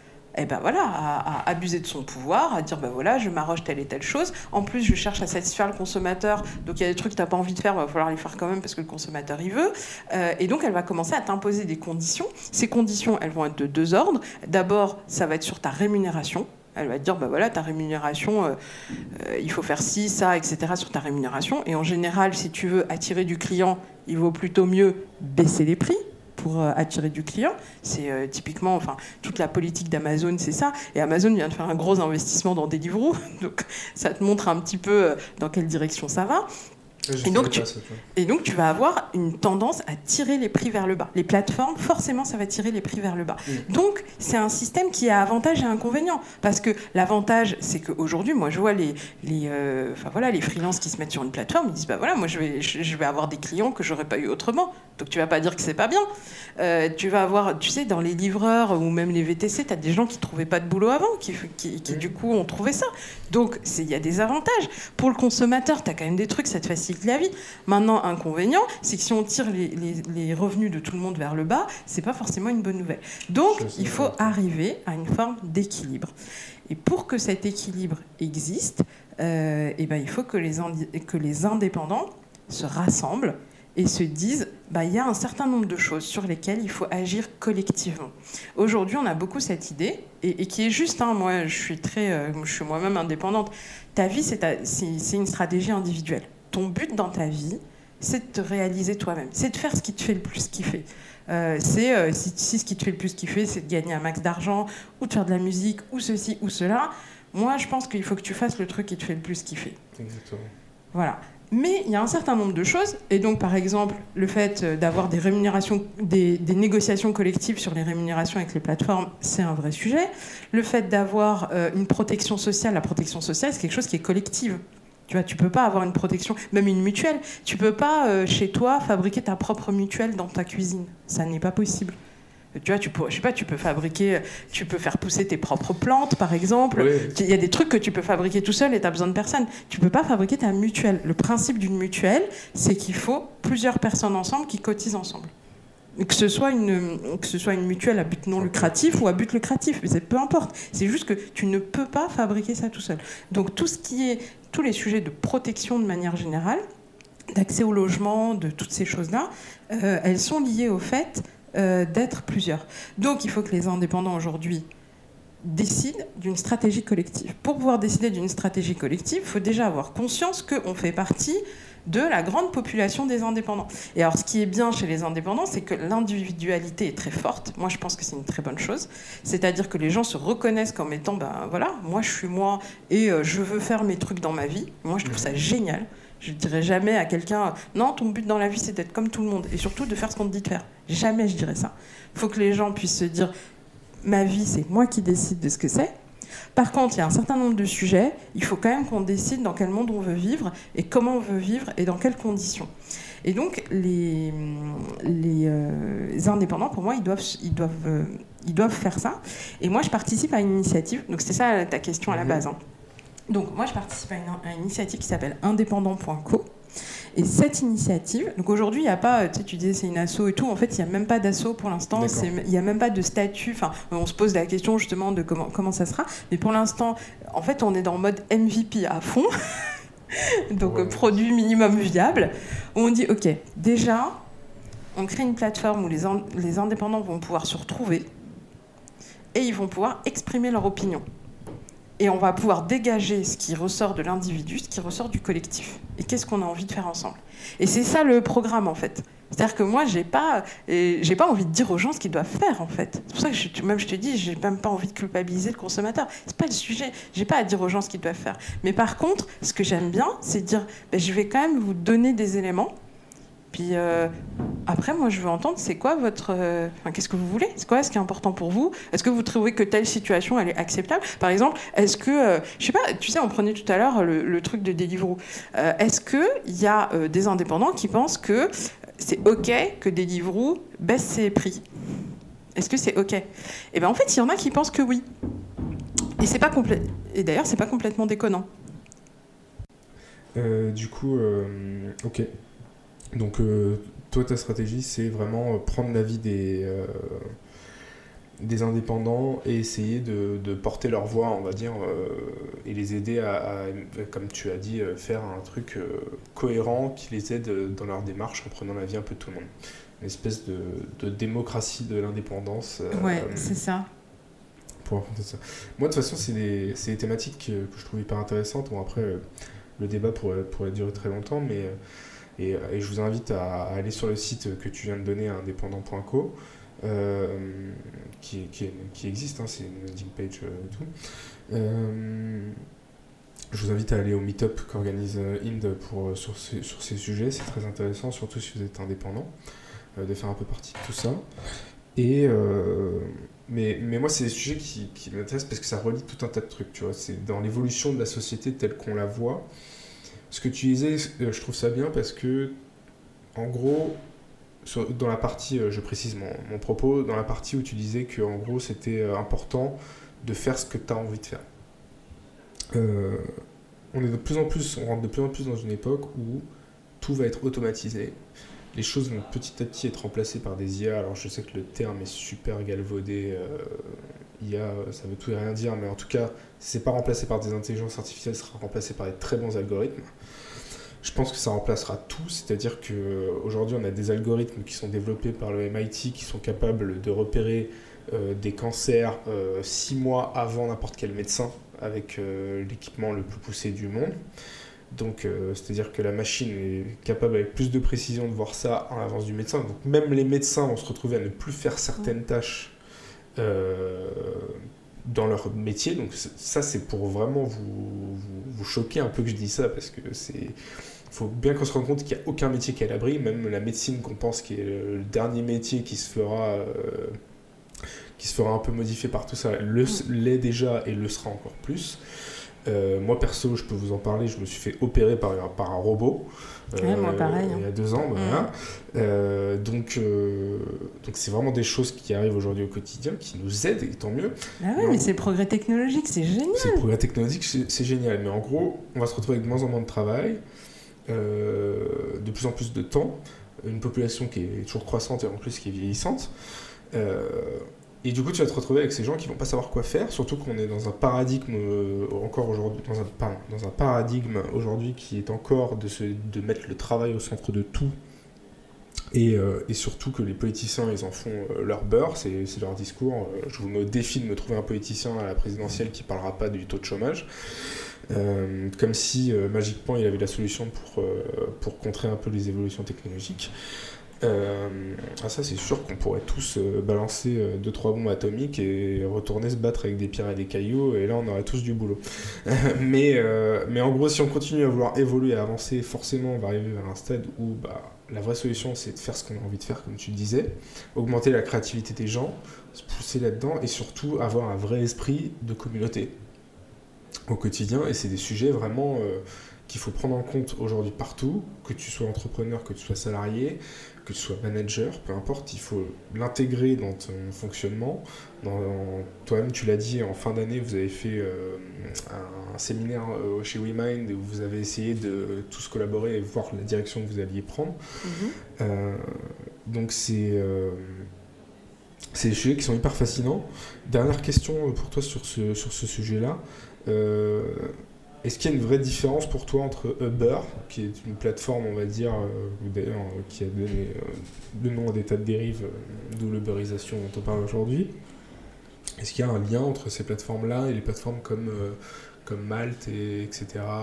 à abuser de son pouvoir, à dire voilà, je m'arroge telle et telle chose. En plus, je cherche à satisfaire le consommateur. Donc il y a des trucs que tu n'as pas envie de faire, il va falloir les faire quand même parce que le consommateur il veut. Et donc elle va commencer à t'imposer des conditions. Ces conditions, elles vont être de deux ordres. D'abord, ça va être sur ta rémunération. Elle va te dire, ta rémunération, il faut faire ci, ça, etc. sur ta rémunération. Et en général, si tu veux attirer du client, il vaut plutôt mieux baisser les prix pour attirer du client. C'est typiquement, toute la politique d'Amazon, c'est ça. Et Amazon vient de faire un gros investissement dans Deliveroo. Donc, ça te montre un petit peu dans quelle direction ça va. Et donc, tu vas avoir une tendance à tirer les prix vers le bas. Les plateformes, forcément, ça va tirer les prix vers le bas. Donc, c'est un système qui a avantages et inconvénients. Parce que l'avantage, c'est qu'aujourd'hui, moi, je vois les freelances qui se mettent sur une plateforme, ils disent, moi, je vais avoir des clients que j'aurais pas eu autrement. Donc, tu vas pas dire que c'est pas bien. Tu vas avoir, tu sais, dans les livreurs ou même les VTC, tu as des gens qui trouvaient pas de boulot avant, qui du coup, ont trouvé ça. Donc, il y a des avantages. Pour le consommateur, tu as quand même des trucs, ça te facilite la vie. Maintenant, inconvénient, c'est que si on tire les revenus de tout le monde vers le bas, c'est pas forcément une bonne nouvelle. Donc, il faut arriver à une forme d'équilibre. Et pour que cet équilibre existe, il faut que les indépendants se rassemblent et se disent, il y a un certain nombre de choses sur lesquelles il faut agir collectivement. Aujourd'hui, on a beaucoup cette idée, et qui est juste, moi, je suis moi-même indépendante. Ta vie, c'est une stratégie individuelle. Ton but dans ta vie, c'est de te réaliser toi-même. C'est de faire ce qui te fait le plus kiffer. Si ce qui te fait le plus kiffer, c'est de gagner un max d'argent, ou de faire de la musique, ou ceci, ou cela, moi, je pense qu'il faut que tu fasses le truc qui te fait le plus kiffer. Exactement. Voilà. Mais il y a un certain nombre de choses, et donc par exemple le fait d'avoir des rémunérations, des négociations collectives sur les rémunérations avec les plateformes, c'est un vrai sujet. Le fait d'avoir une protection sociale, la protection sociale c'est quelque chose qui est collective. Tu vois, tu peux pas avoir une protection, même une mutuelle. Tu peux pas chez toi fabriquer ta propre mutuelle dans ta cuisine, ça n'est pas possible. Tu vois, tu peux faire pousser tes propres plantes, par exemple. Oui. Il y a des trucs que tu peux fabriquer tout seul et tu n'as besoin de personne. Tu peux pas fabriquer ta mutuelle. Le principe d'une mutuelle, c'est qu'il faut plusieurs personnes ensemble qui cotisent ensemble. Que ce soit une mutuelle à but non lucratif ou à but lucratif, mais peu importe. C'est juste que tu ne peux pas fabriquer ça tout seul. Donc tous les sujets de protection de manière générale, d'accès au logement, de toutes ces choses-là, elles sont liées au fait d'être plusieurs. Donc il faut que les indépendants aujourd'hui décident d'une stratégie collective. Pour pouvoir décider d'une stratégie collective, il faut déjà avoir conscience qu'on fait partie de la grande population des indépendants. Et alors ce qui est bien chez les indépendants, c'est que l'individualité est très forte. Moi je pense que c'est une très bonne chose. C'est-à-dire que les gens se reconnaissent comme étant moi je suis moi et je veux faire mes trucs dans ma vie. Moi je trouve ça génial. Je ne dirais jamais à quelqu'un « Non, ton but dans la vie, c'est d'être comme tout le monde. » Et surtout, de faire ce qu'on te dit de faire. Jamais je dirais ça. Il faut que les gens puissent se dire « Ma vie, c'est moi qui décide de ce que c'est. » Par contre, il y a un certain nombre de sujets. Il faut quand même qu'on décide dans quel monde on veut vivre et comment on veut vivre et dans quelles conditions. Et donc, les indépendants, pour moi, ils doivent faire ça. Et moi, je participe à une initiative. Donc, c'est ça ta question à la base, Donc moi je participe à une initiative qui s'appelle indépendant.co et cette initiative, donc aujourd'hui il n'y a pas, tu disais c'est une asso et tout, en fait il n'y a même pas d'asso pour l'instant, il n'y a même pas de statut, on se pose la question justement de comment ça sera, mais pour l'instant en fait on est dans le mode MVP à fond, donc produit minimum viable, où on dit ok, déjà on crée une plateforme où les indépendants vont pouvoir se retrouver et ils vont pouvoir exprimer leur opinion. Et on va pouvoir dégager ce qui ressort de l'individu, ce qui ressort du collectif. Et qu'est-ce qu'on a envie de faire ensemble. Et c'est ça le programme, en fait. C'est-à-dire que moi, j'ai pas envie de dire aux gens ce qu'ils doivent faire, en fait. C'est pour ça que je te dis, j'ai même pas envie de culpabiliser le consommateur. C'est pas le sujet. J'ai pas à dire aux gens ce qu'ils doivent faire. Mais par contre, ce que j'aime bien, c'est de dire, je vais quand même vous donner des éléments. Puis après, moi, je veux entendre, c'est quoi qu'est-ce que vous voulez ? C'est quoi ce qui est important pour vous ? Est-ce que vous trouvez que telle situation, elle est acceptable ? Par exemple, est-ce que, je sais pas, tu sais, on prenait tout à l'heure le truc de Deliveroo. Est-ce qu'il y a des indépendants qui pensent que c'est OK que Deliveroo baisse ses prix ? Est-ce que c'est OK ? Et bien en fait, il y en a qui pensent que oui. Et c'est pas Et d'ailleurs, c'est pas complètement déconnant. Ok. Donc, toi, ta stratégie, c'est vraiment prendre l'avis des indépendants et essayer de porter leur voix, on va dire, et les aider à, comme tu as dit, faire un truc cohérent qui les aide dans leur démarche en prenant l'avis un peu de tout le monde. Une espèce de démocratie de l'indépendance. Ouais, c'est ça. Pour raconter ça. Moi, de toute façon, c'est des thématiques que je trouve hyper intéressantes. Bon, après, le débat pourrait durer très longtemps, mais et je vous invite à aller sur le site que tu viens de donner, indépendant.co, qui existe, hein, c'est une landing page et tout. Je vous invite à aller au meet-up qu'organise Inde sur ces sujets. C'est très intéressant, surtout si vous êtes indépendant, de faire un peu partie de tout ça. Mais moi, c'est des sujets qui m'intéressent parce que ça relie tout un tas de trucs, tu vois. C'est dans l'évolution de la société telle qu'on la voit. Ce que tu disais, je trouve ça bien parce que, en gros, dans la partie, je précise mon propos, dans la partie où tu disais qu'en gros, c'était important de faire ce que tu as envie de faire. On rentre de plus en plus dans une époque où tout va être automatisé. Les choses vont petit à petit être remplacées par des IA. Alors je sais que le terme est super galvaudé, IA, ça veut tout et rien dire, mais en tout cas, si c'est pas remplacé par des intelligences artificielles, ça sera remplacé par des très bons algorithmes. Je pense que ça remplacera tout, c'est-à-dire qu'aujourd'hui, on a des algorithmes qui sont développés par le MIT qui sont capables de repérer des cancers 6 mois avant n'importe quel médecin avec l'équipement le plus poussé du monde. Donc, c'est-à-dire que la machine est capable avec plus de précision de voir ça en avance du médecin. Donc, même les médecins vont se retrouver à ne plus faire certaines tâches dans leur métier. Donc, ça, c'est pour vraiment vous choquer un peu que je dis ça, parce que il faut bien qu'on se rende compte qu'il n'y a aucun métier qui est à l'abri. Même la médecine qu'on pense qui est le dernier métier qui se fera un peu modifié par tout ça, l'est déjà et le sera encore plus. Moi perso, je peux vous en parler, je me suis fait opérer par un robot moi pareil, il y a 2 ans. Voilà. Donc c'est vraiment des choses qui arrivent aujourd'hui au quotidien, qui nous aident, et tant mieux. Ah ouais, mais c'est le progrès technologique, c'est génial. C'est le progrès technologique, c'est génial. Mais en gros, on va se retrouver avec de moins en moins de travail, de plus en plus de temps, une population qui est toujours croissante et en plus qui est vieillissante. Et du coup, tu vas te retrouver avec ces gens qui vont pas savoir quoi faire, surtout qu'on est dans un paradigme encore aujourd'hui, dans un paradigme aujourd'hui qui est encore de mettre le travail au centre de tout, et surtout que les politiciens, ils en font leur beurre, c'est leur discours. Je vous mets au défi de me trouver un politicien à la présidentielle qui parlera pas du taux de chômage. Comme si magiquement il avait la solution pour contrer un peu les évolutions technologiques. Ça c'est sûr qu'on pourrait tous balancer 2-3 bombes atomiques et retourner se battre avec des pierres et des cailloux, et là on aurait tous du boulot. mais en gros, si on continue à vouloir évoluer et avancer, forcément on va arriver vers un stade où la vraie solution c'est de faire ce qu'on a envie de faire, comme tu le disais, augmenter la créativité des gens, se pousser là-dedans, et surtout avoir un vrai esprit de communauté au quotidien. Et c'est des sujets vraiment qu'il faut prendre en compte aujourd'hui partout, que tu sois entrepreneur, que tu sois salarié, que tu sois manager, peu importe, il faut l'intégrer dans ton fonctionnement. Toi-même, tu l'as dit, en fin d'année, vous avez fait un séminaire chez WeMind, où vous avez essayé de tous collaborer et voir la direction que vous alliez prendre. Donc c'est des sujets qui sont hyper fascinants. Dernière question pour toi sur ce sujet-là. Est-ce qu'il y a une vraie différence pour toi entre Uber, qui est une plateforme, on va dire, d'ailleurs, qui a donné le nom à des tas de dérives, d'où l'uberisation dont on parle aujourd'hui. Est-ce qu'il y a un lien entre ces plateformes-là et les plateformes comme Malte, etc.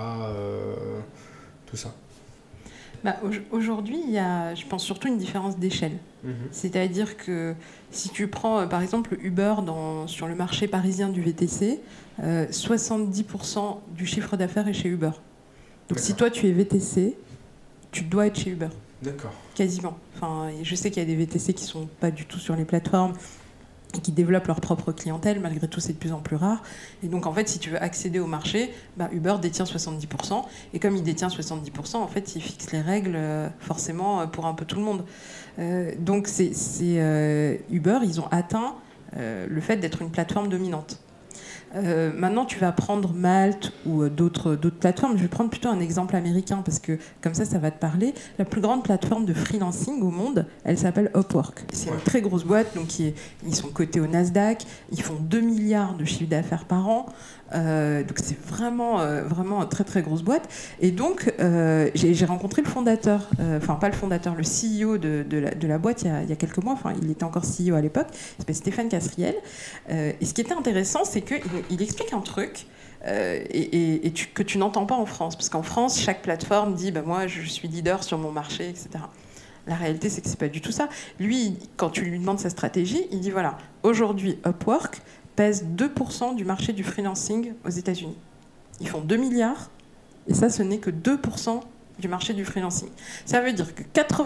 Tout ça? Aujourd'hui, il y a, je pense, surtout une différence d'échelle. C'est-à-dire que si tu prends, par exemple, Uber sur le marché parisien du VTC, 70% du chiffre d'affaires est chez Uber. Donc si toi, tu es VTC, tu dois être chez Uber. D'accord. Quasiment. Enfin, je sais qu'il y a des VTC qui ne sont pas du tout sur les plateformes, et qui développent leur propre clientèle. Malgré tout, c'est de plus en plus rare. Et donc, en fait, si tu veux accéder au marché, Uber détient 70%. Et comme il détient 70%, en fait, il fixe les règles forcément pour un peu tout le monde. Donc, Uber, ils ont atteint le fait d'être une plateforme dominante. Maintenant, tu vas prendre Malte ou d'autres plateformes. Je vais prendre plutôt un exemple américain parce que comme ça va te parler. La plus grande plateforme de freelancing au monde, elle s'appelle Upwork. C'est une très grosse boîte, donc ils sont cotés au Nasdaq. Ils font 2 milliards de chiffre d'affaires par an. Donc c'est vraiment une très très grosse boîte. Et donc j'ai rencontré le fondateur, pas le fondateur, le CEO de la boîte il y a quelques mois. Enfin, il était encore CEO à l'époque. Il s'appelle Stéphane Casriel. Et ce qui était intéressant, c'est qu'il explique un truc que tu n'entends pas en France, parce qu'en France, chaque plateforme dit moi je suis leader sur mon marché, etc. La réalité, c'est que c'est pas du tout ça. Lui, quand tu lui demandes sa stratégie, il dit voilà, aujourd'hui Upwork pèse 2% du marché du freelancing aux États-Unis. Ils font 2 milliards, et ça, ce n'est que 2% du marché du freelancing. Ça veut dire que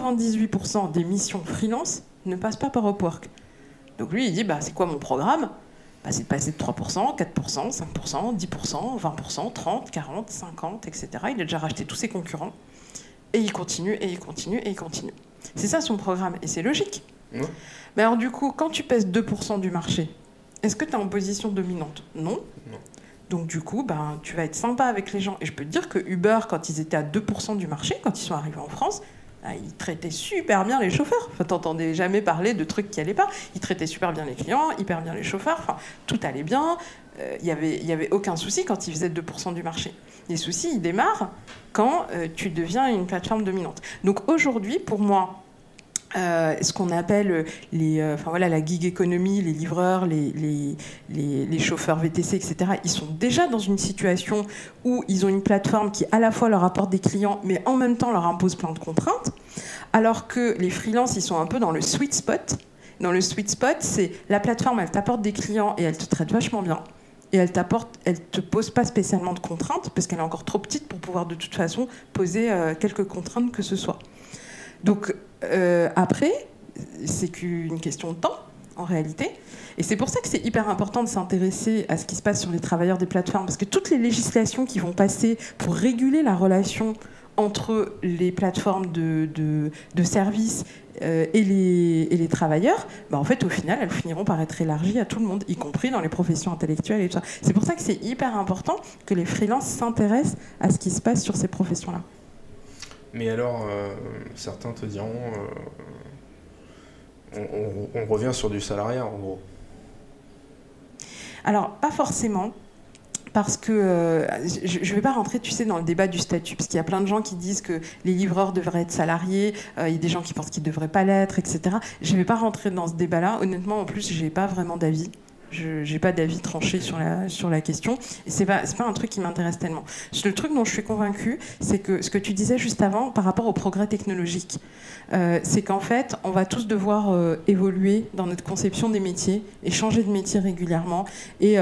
98% des missions freelance ne passent pas par Upwork. Donc lui, il dit, c'est quoi mon programme ? C'est de passer de 3%, 4%, 5%, 10%, 20%, 30%, 40%, 50%, etc. Il a déjà racheté tous ses concurrents. Et il continue, et il continue, et il continue. C'est ça son programme, et c'est logique. Ouais. Mais alors du coup, quand tu pèses 2% du marché, est-ce que tu es en position dominante ? Non. Donc du coup, tu vas être sympa avec les gens. Et je peux te dire que Uber, quand ils étaient à 2% du marché, quand ils sont arrivés en France, ils traitaient super bien les chauffeurs. Enfin, t'entendais jamais parler de trucs qui allaient pas. Ils traitaient super bien les clients, hyper bien les chauffeurs. Enfin, tout allait bien. Il y avait aucun souci quand ils faisaient 2% du marché. Les soucis, ils démarrent quand tu deviens une plateforme dominante. Donc aujourd'hui, pour moi, ce qu'on appelle la gig economy, les livreurs, les chauffeurs VTC, etc., ils sont déjà dans une situation où ils ont une plateforme qui à la fois leur apporte des clients, mais en même temps leur impose plein de contraintes, alors que les freelances, ils sont un peu dans le sweet spot. Dans le sweet spot, c'est la plateforme, elle t'apporte des clients et elle te traite vachement bien. Et elle te pose pas spécialement de contraintes, parce qu'elle est encore trop petite pour pouvoir de toute façon poser quelques contraintes que ce soit. Donc après, c'est qu'une question de temps, en réalité. Et c'est pour ça que c'est hyper important de s'intéresser à ce qui se passe sur les travailleurs des plateformes, parce que toutes les législations qui vont passer pour réguler la relation entre les plateformes de services et les travailleurs, en fait, au final, elles finiront par être élargies à tout le monde, y compris dans les professions intellectuelles et tout ça. C'est pour ça que c'est hyper important que les freelances s'intéressent à ce qui se passe sur ces professions-là. Mais alors, certains te diront, on revient sur du salariat, en gros. Alors, pas forcément, parce que je ne vais pas rentrer, tu sais, dans le débat du statut, parce qu'il y a plein de gens qui disent que les livreurs devraient être salariés, il y a des gens qui pensent qu'ils ne devraient pas l'être, etc. Je ne vais pas rentrer dans ce débat-là. Honnêtement, en plus, je n'ai pas vraiment d'avis. Je n'ai pas d'avis tranché sur la question. Et c'est pas un truc qui m'intéresse tellement. Le truc dont je suis convaincue, c'est que ce que tu disais juste avant par rapport au progrès technologique, c'est qu'en fait, on va tous devoir évoluer dans notre conception des métiers et changer de métier régulièrement. Et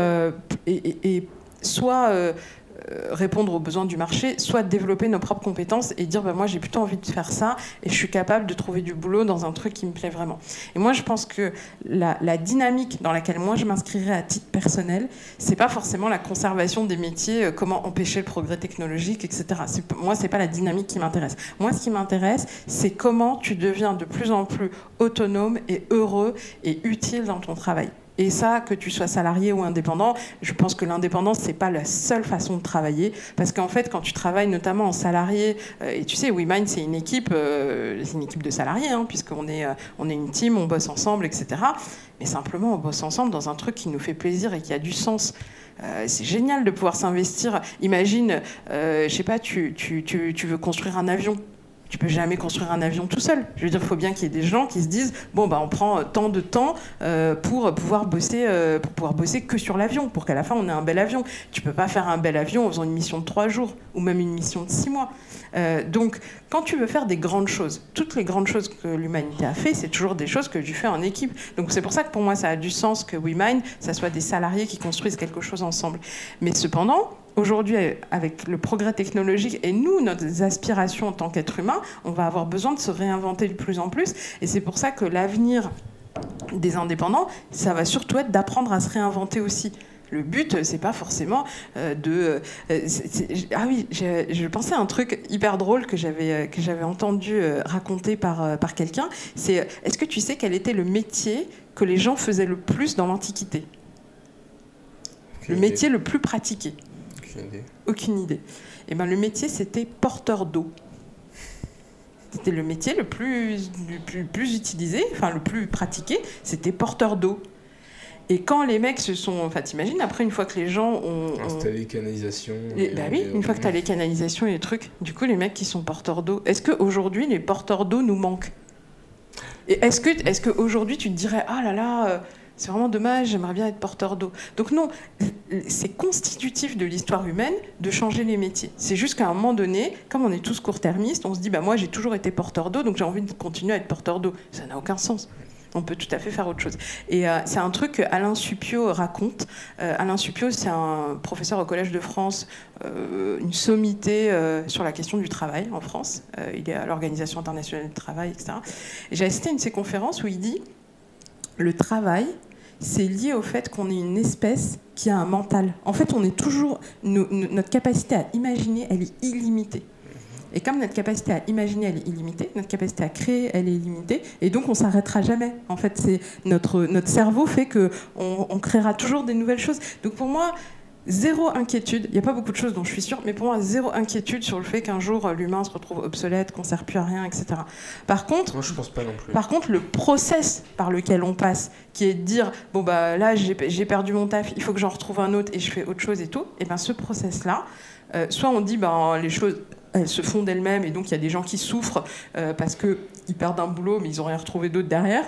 soit répondre aux besoins du marché, soit développer nos propres compétences et dire moi j'ai plutôt envie de faire ça et je suis capable de trouver du boulot dans un truc qui me plaît vraiment. Et moi je pense que la dynamique dans laquelle moi je m'inscrirais à titre personnel, c'est pas forcément la conservation des métiers, comment empêcher le progrès technologique, etc. Moi c'est pas la dynamique qui m'intéresse. Moi ce qui m'intéresse, c'est comment tu deviens de plus en plus autonome et heureux et utile dans ton travail. Et ça, que tu sois salarié ou indépendant, je pense que l'indépendance, c'est pas la seule façon de travailler. Parce qu'en fait, quand tu travailles notamment en salarié, et tu sais, WeMind, c'est une équipe de salariés, puisqu'on est une team, on bosse ensemble, etc. Mais simplement, on bosse ensemble dans un truc qui nous fait plaisir et qui a du sens. C'est génial de pouvoir s'investir. Imagine, je sais pas, tu veux construire un avion. Tu peux jamais construire un avion tout seul. Je veux dire, il faut bien qu'il y ait des gens qui se disent on prend tant de temps pour pouvoir bosser que sur l'avion, pour qu'à la fin on ait un bel avion. Tu peux pas faire un bel avion en faisant une mission de 3 jours ou même une mission de 6 mois. Donc, quand tu veux faire des grandes choses, toutes les grandes choses que l'humanité a fait, c'est toujours des choses que tu fais en équipe. Donc, c'est pour ça que pour moi, ça a du sens que WeMind, ça soit des salariés qui construisent quelque chose ensemble. Mais cependant, aujourd'hui, avec le progrès technologique et nous, nos aspirations en tant qu'être humain, on va avoir besoin de se réinventer de plus en plus. Et c'est pour ça que l'avenir des indépendants, ça va surtout être d'apprendre à se réinventer aussi. Le but, c'est pas forcément Ah oui, je pensais à un truc hyper drôle que j'avais entendu raconter par quelqu'un. C'est, est-ce que tu sais quel était le métier que les gens faisaient le plus dans l'Antiquité ? Le métier le plus pratiqué ? Aucune idée. Et ben, le métier, c'était porteur d'eau. C'était le métier le plus utilisé, enfin le plus pratiqué, c'était porteur d'eau. Et quand les mecs se sont... Enfin, t'imagines, après, une fois que les gens ont... installé les canalisations... une fois que t'as les canalisations et les trucs, du coup, les mecs qui sont porteurs d'eau... Est-ce qu'aujourd'hui, les porteurs d'eau nous manquent ? Et est-ce qu'aujourd'hui, tu te dirais, ah là là, c'est vraiment dommage, j'aimerais bien être porteur d'eau. Donc non, c'est constitutif de l'histoire humaine de changer les métiers. C'est juste qu'à un moment donné, comme on est tous court-termistes, on se dit, bah moi, j'ai toujours été porteur d'eau, donc j'ai envie de continuer à être porteur d'eau. Ça n'a aucun sens. On peut tout à fait faire autre chose. Et c'est un truc qu'Alain Supiot raconte. Alain Supiot, c'est un professeur au Collège de France, une sommité sur la question du travail en France. Il est à l'Organisation internationale du travail, etc. Et j'ai assisté à une de ses conférences où il dit « Le travail, c'est lié au fait qu'on est une espèce qui a un mental. En fait, on est toujours... notre capacité à imaginer, elle est illimitée. Et comme notre capacité à imaginer, elle est illimitée, notre capacité à créer, elle est illimitée, et donc on s'arrêtera jamais. En fait, c'est notre cerveau fait qu'on créera toujours des nouvelles choses. Donc pour moi, zéro inquiétude. Il n'y a pas beaucoup de choses dont je suis sûre, mais pour moi, zéro inquiétude sur le fait qu'un jour, l'humain se retrouve obsolète, qu'on ne sert plus à rien, etc. Par contre, moi, je pense pas non plus. Par contre, le process par lequel on passe, qui est de dire, bon, bah là, j'ai perdu mon taf, il faut que j'en retrouve un autre et je fais autre chose et tout, et bien ce process-là, soit on dit, ben, les choses... elles se font d'elles-mêmes et donc il y a des gens qui souffrent parce qu'ils perdent un boulot mais ils n'ont rien retrouvé d'autre derrière.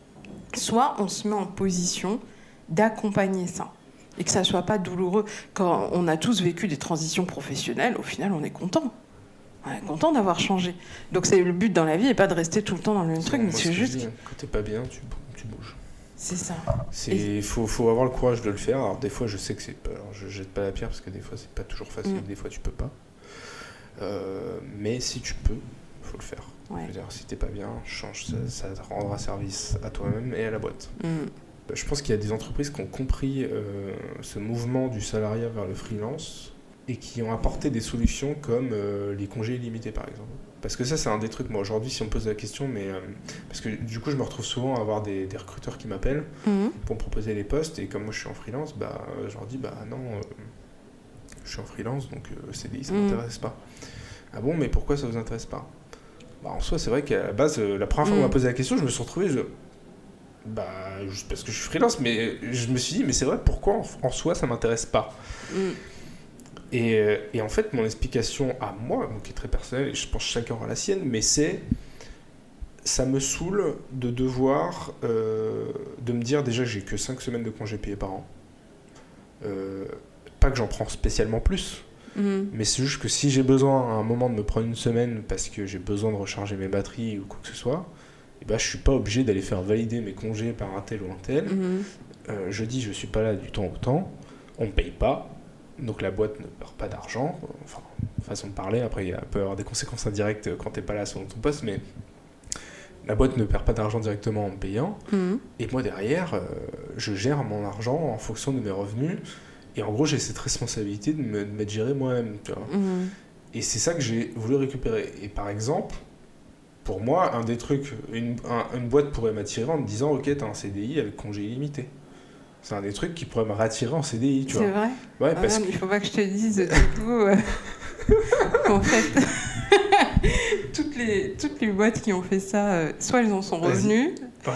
Soit on se met en position d'accompagner ça et que ça ne soit pas douloureux. Quand on a tous vécu des transitions professionnelles, au final on est content. On est content d'avoir changé. Donc c'est le but dans la vie et pas de rester tout le temps dans le même truc, mais c'est juste... Quand t'es pas bien, tu bouges. C'est ça. Il faut avoir le courage de le faire. Alors des fois je sais que c'est pas... Alors, je jette pas la pierre parce que des fois c'est pas toujours facile, des fois tu peux pas. Mais si tu peux, il faut le faire. Ouais. Je veux dire, si t'es pas bien, change, ça te rendra service à toi-même et à la boîte. Je pense qu'il y a des entreprises qui ont compris ce mouvement du salariat vers le freelance et qui ont apporté des solutions comme les congés illimités par exemple. Parce que ça c'est un des trucs, moi aujourd'hui si on me pose la question, mais parce que du coup je me retrouve souvent à avoir des recruteurs qui m'appellent pour me proposer les postes et comme moi je suis en freelance, je leur dis non... je suis en freelance, donc CDI, ça ne m'intéresse pas. Ah bon, mais pourquoi ça ne vous intéresse pas ? En soi, c'est vrai qu'à la base, la première fois qu'on m'a posé la question, je me suis retrouvé, juste parce que je suis freelance, mais je me suis dit, mais c'est vrai, pourquoi en soi, ça ne m'intéresse pas ? Et en fait, mon explication à moi, qui est très personnelle, et je pense que chacun aura la sienne, mais ça me saoule de devoir, de me dire déjà que j'ai que 5 semaines de congés payés par an. Pas que j'en prends spécialement plus, mais c'est juste que si j'ai besoin à un moment de me prendre une semaine parce que j'ai besoin de recharger mes batteries ou quoi que ce soit, je suis pas obligé d'aller faire valider mes congés par un tel ou un tel. Je dis je suis pas là du temps au temps, on me paye pas, donc la boîte ne perd pas d'argent, enfin façon de parler, après il peut y avoir des conséquences indirectes quand t'es pas là selon ton poste, mais la boîte ne perd pas d'argent directement en me payant, et moi derrière je gère mon argent en fonction de mes revenus. Et en gros, j'ai cette responsabilité de m'être géré moi-même. Tu vois. Et c'est ça que j'ai voulu récupérer. Et par exemple, pour moi, un des trucs, une boîte pourrait m'attirer en me disant « Ok, t'as un CDI avec congé illimité ». C'est un des trucs qui pourrait me rattirer en CDI. Tu vois. C'est vrai ? Ouais, parce il ne faut pas que je te dise du coup en fait, toutes les boîtes qui ont fait ça, soit elles en sont revenues,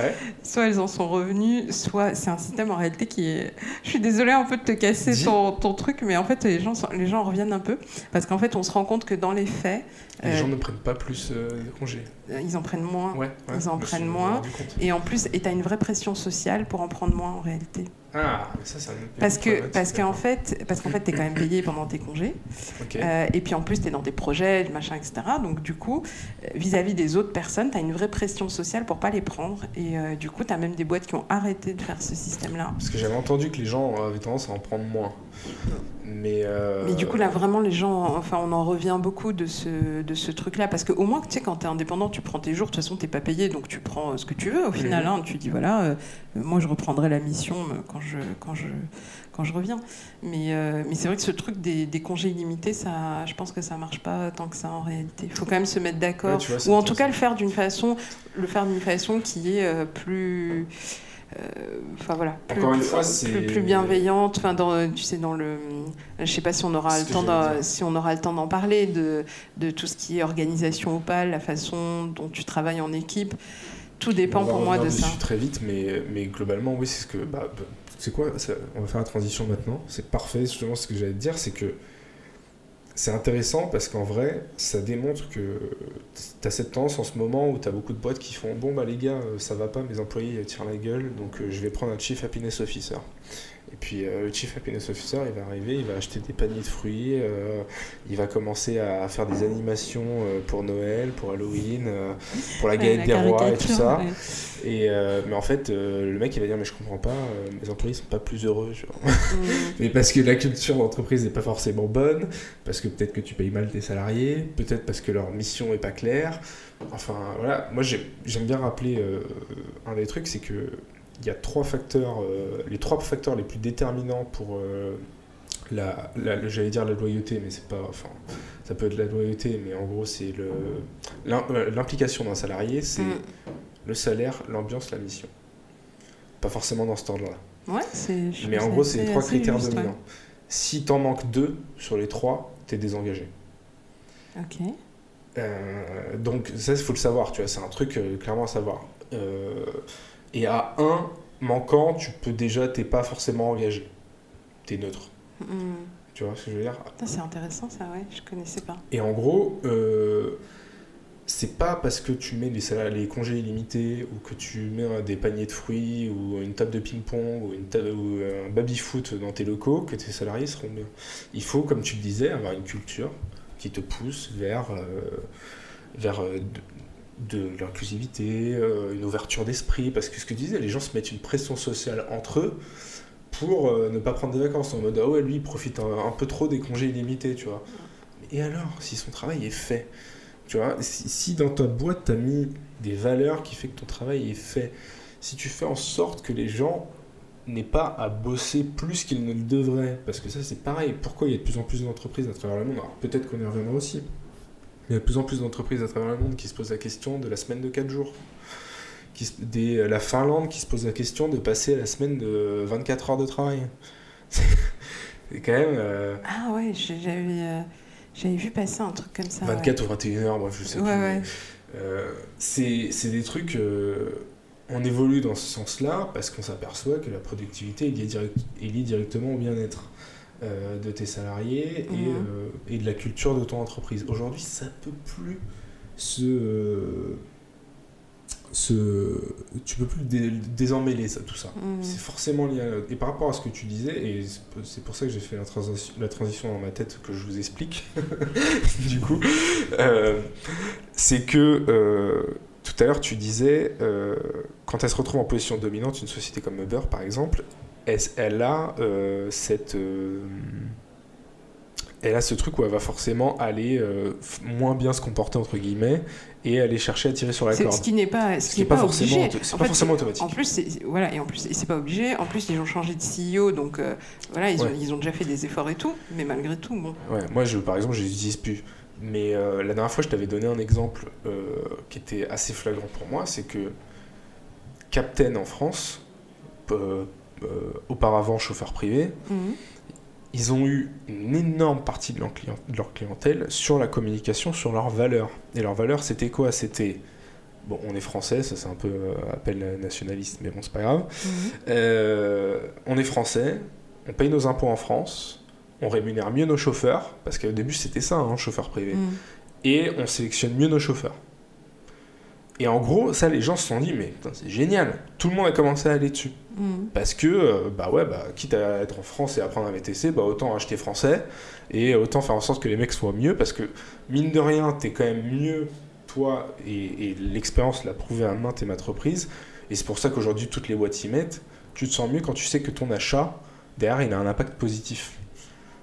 soit c'est un système en réalité qui est... Je suis désolée un peu de te casser ton truc, mais en fait les gens en reviennent un peu, parce qu'en fait on se rend compte que dans les faits... Les gens ne prennent pas plus de congés. Ils en prennent moins. Ils en prennent moins. Et en plus, tu as une vraie pression sociale pour en prendre moins en réalité. Ah, mais ça, c'est parce qu'en fait, t'es quand même payé pendant tes congés. Okay. Et puis en plus, t'es dans des projets, machin, etc. Donc du coup, vis-à-vis des autres personnes, t'as une vraie pression sociale pour pas les prendre. Et du coup, t'as même des boîtes qui ont arrêté de faire ce système-là. Parce que j'avais entendu que les gens avaient tendance à en prendre moins. Mais du coup, là, vraiment, les gens, enfin, on en revient beaucoup de ce truc-là. Parce qu'au moins, tu sais, quand tu es indépendant, tu prends tes jours. De toute façon, tu n'es pas payé, donc tu prends ce que tu veux au final. Hein. Tu dis, voilà, moi, je reprendrai la mission quand je reviens. Mais c'est vrai que ce truc des congés illimités, ça, je pense que ça ne marche pas tant que ça en réalité. Il faut quand même se mettre d'accord. Ouais, ou en tout cas, le faire d'une façon qui est plus... Enfin voilà, plus bienveillante. Enfin, tu sais, dans le, je sais pas si on aura le temps d'en parler de tout ce qui est organisation Opal, la façon dont tu travailles en équipe. Tout dépend pour moi de ça. Très vite, mais globalement, oui, c'est ce que. C'est quoi ça, on va faire la transition maintenant. C'est parfait. Justement, ce que j'allais te dire, c'est que c'est intéressant parce qu'en vrai, ça démontre que tu as cette tendance en ce moment où tu as beaucoup de boîtes qui font bon, bah les gars, ça va pas, mes employés tirent la gueule, donc je vais prendre un Chief Happiness Officer. Et puis le Chief Happiness Officer, il va arriver, il va acheter des paniers de fruits, il va commencer à faire des animations pour Noël, pour Halloween, pour la galette des rois et tout ça. Ouais. Mais en fait, le mec, il va dire, mais je comprends pas, mes employés sont pas plus heureux. Genre. Mais parce que la culture d'entreprise n'est pas forcément bonne, parce que peut-être que tu payes mal tes salariés, peut-être parce que leur mission est pas claire. Enfin, voilà, moi j'aime bien rappeler un des trucs, c'est que il y a trois facteurs, les trois facteurs les plus déterminants pour j'allais dire la loyauté, mais c'est pas, enfin, ça peut être la loyauté, mais en gros c'est l'implication d'un salarié, c'est le salaire, l'ambiance, la mission. Pas forcément dans cet ordre-là. Ouais, mais en gros, c'est les trois critères dominants. Si t'en manques 2 sur les 3, t'es désengagé. Ok. Donc ça, il faut le savoir, tu vois, c'est un truc clairement à savoir. Et à 1 manquant, t'es pas forcément engagé. T'es neutre. Tu vois ce que je veux dire ? C'est intéressant ça, ouais, je connaissais pas. Et en gros, c'est pas parce que tu mets les congés illimités ou que tu mets des paniers de fruits ou une table de ping-pong ou un baby-foot dans tes locaux que tes salariés seront bien. Il faut, comme tu le disais, avoir une culture qui te pousse vers de l'inclusivité, une ouverture d'esprit, parce que ce que tu disais, les gens se mettent une pression sociale entre eux pour ne pas prendre des vacances, en mode ah ouais, lui il profite un peu trop des congés illimités, tu vois. Et alors, si son travail est fait, tu vois, si dans ta boîte t'as mis des valeurs qui fait que ton travail est fait, si tu fais en sorte que les gens n'aient pas à bosser plus qu'ils ne le devraient, parce que ça c'est pareil, pourquoi il y a de plus en plus d'entreprises à travers le monde, alors peut-être qu'on y reviendra aussi, il y a de plus en plus d'entreprises à travers le monde qui se posent la question de la semaine de 4 jours. La Finlande qui se pose la question de passer à la semaine de 24 heures de travail. C'est quand même... Ah ouais, j'avais vu passer un truc comme ça. 24 ou 21 heures, bref, je sais plus. Ouais. C'est des trucs... on évolue dans ce sens-là parce qu'on s'aperçoit que la productivité est liée directement au bien-être de tes salariés et de la culture de ton entreprise. Aujourd'hui, ça peut plus tu peux plus déemmêler tout ça. C'est forcément lié et par rapport à ce que tu disais, et c'est pour ça que j'ai fait la transition dans ma tête que je vous explique du coup, c'est que tout à l'heure tu disais quand elle se retrouve en position dominante, une société comme Uber par exemple, elle a elle a ce truc où elle va forcément aller moins bien se comporter entre guillemets et aller chercher à tirer sur la corde. Ce qui n'est pas forcément, obligé. C'est pas forcément automatique. En plus, c'est pas obligé. En plus, ils ont changé de CEO, donc voilà, ils ont déjà fait des efforts et tout, mais malgré tout, bon. Ouais, moi, par exemple, je les utilise plus. Mais la dernière fois, je t'avais donné un exemple qui était assez flagrant pour moi, c'est que Captain en France, auparavant chauffeur privé, ils ont eu une énorme partie de leur clientèle sur la communication, sur leurs valeurs. Et leurs valeurs, c'était quoi ? C'était, bon, on est français, ça c'est un peu appel nationaliste, mais bon, c'est pas grave. On est français, on paye nos impôts en France, on rémunère mieux nos chauffeurs, parce qu'au début c'était ça, chauffeur privé, et on sélectionne mieux nos chauffeurs. Et en gros, ça, les gens se sont dit, mais putain, c'est génial. Tout le monde a commencé à aller dessus. Parce que, quitte à être en France et à prendre un VTC, autant acheter français et autant faire en sorte que les mecs soient mieux. Parce que, mine de rien, t'es quand même mieux, toi, et l'expérience l'a prouvé à maintes et maintes reprises. Et c'est pour ça qu'aujourd'hui, toutes les boîtes y mettent. Tu te sens mieux quand tu sais que ton achat, derrière, il a un impact positif.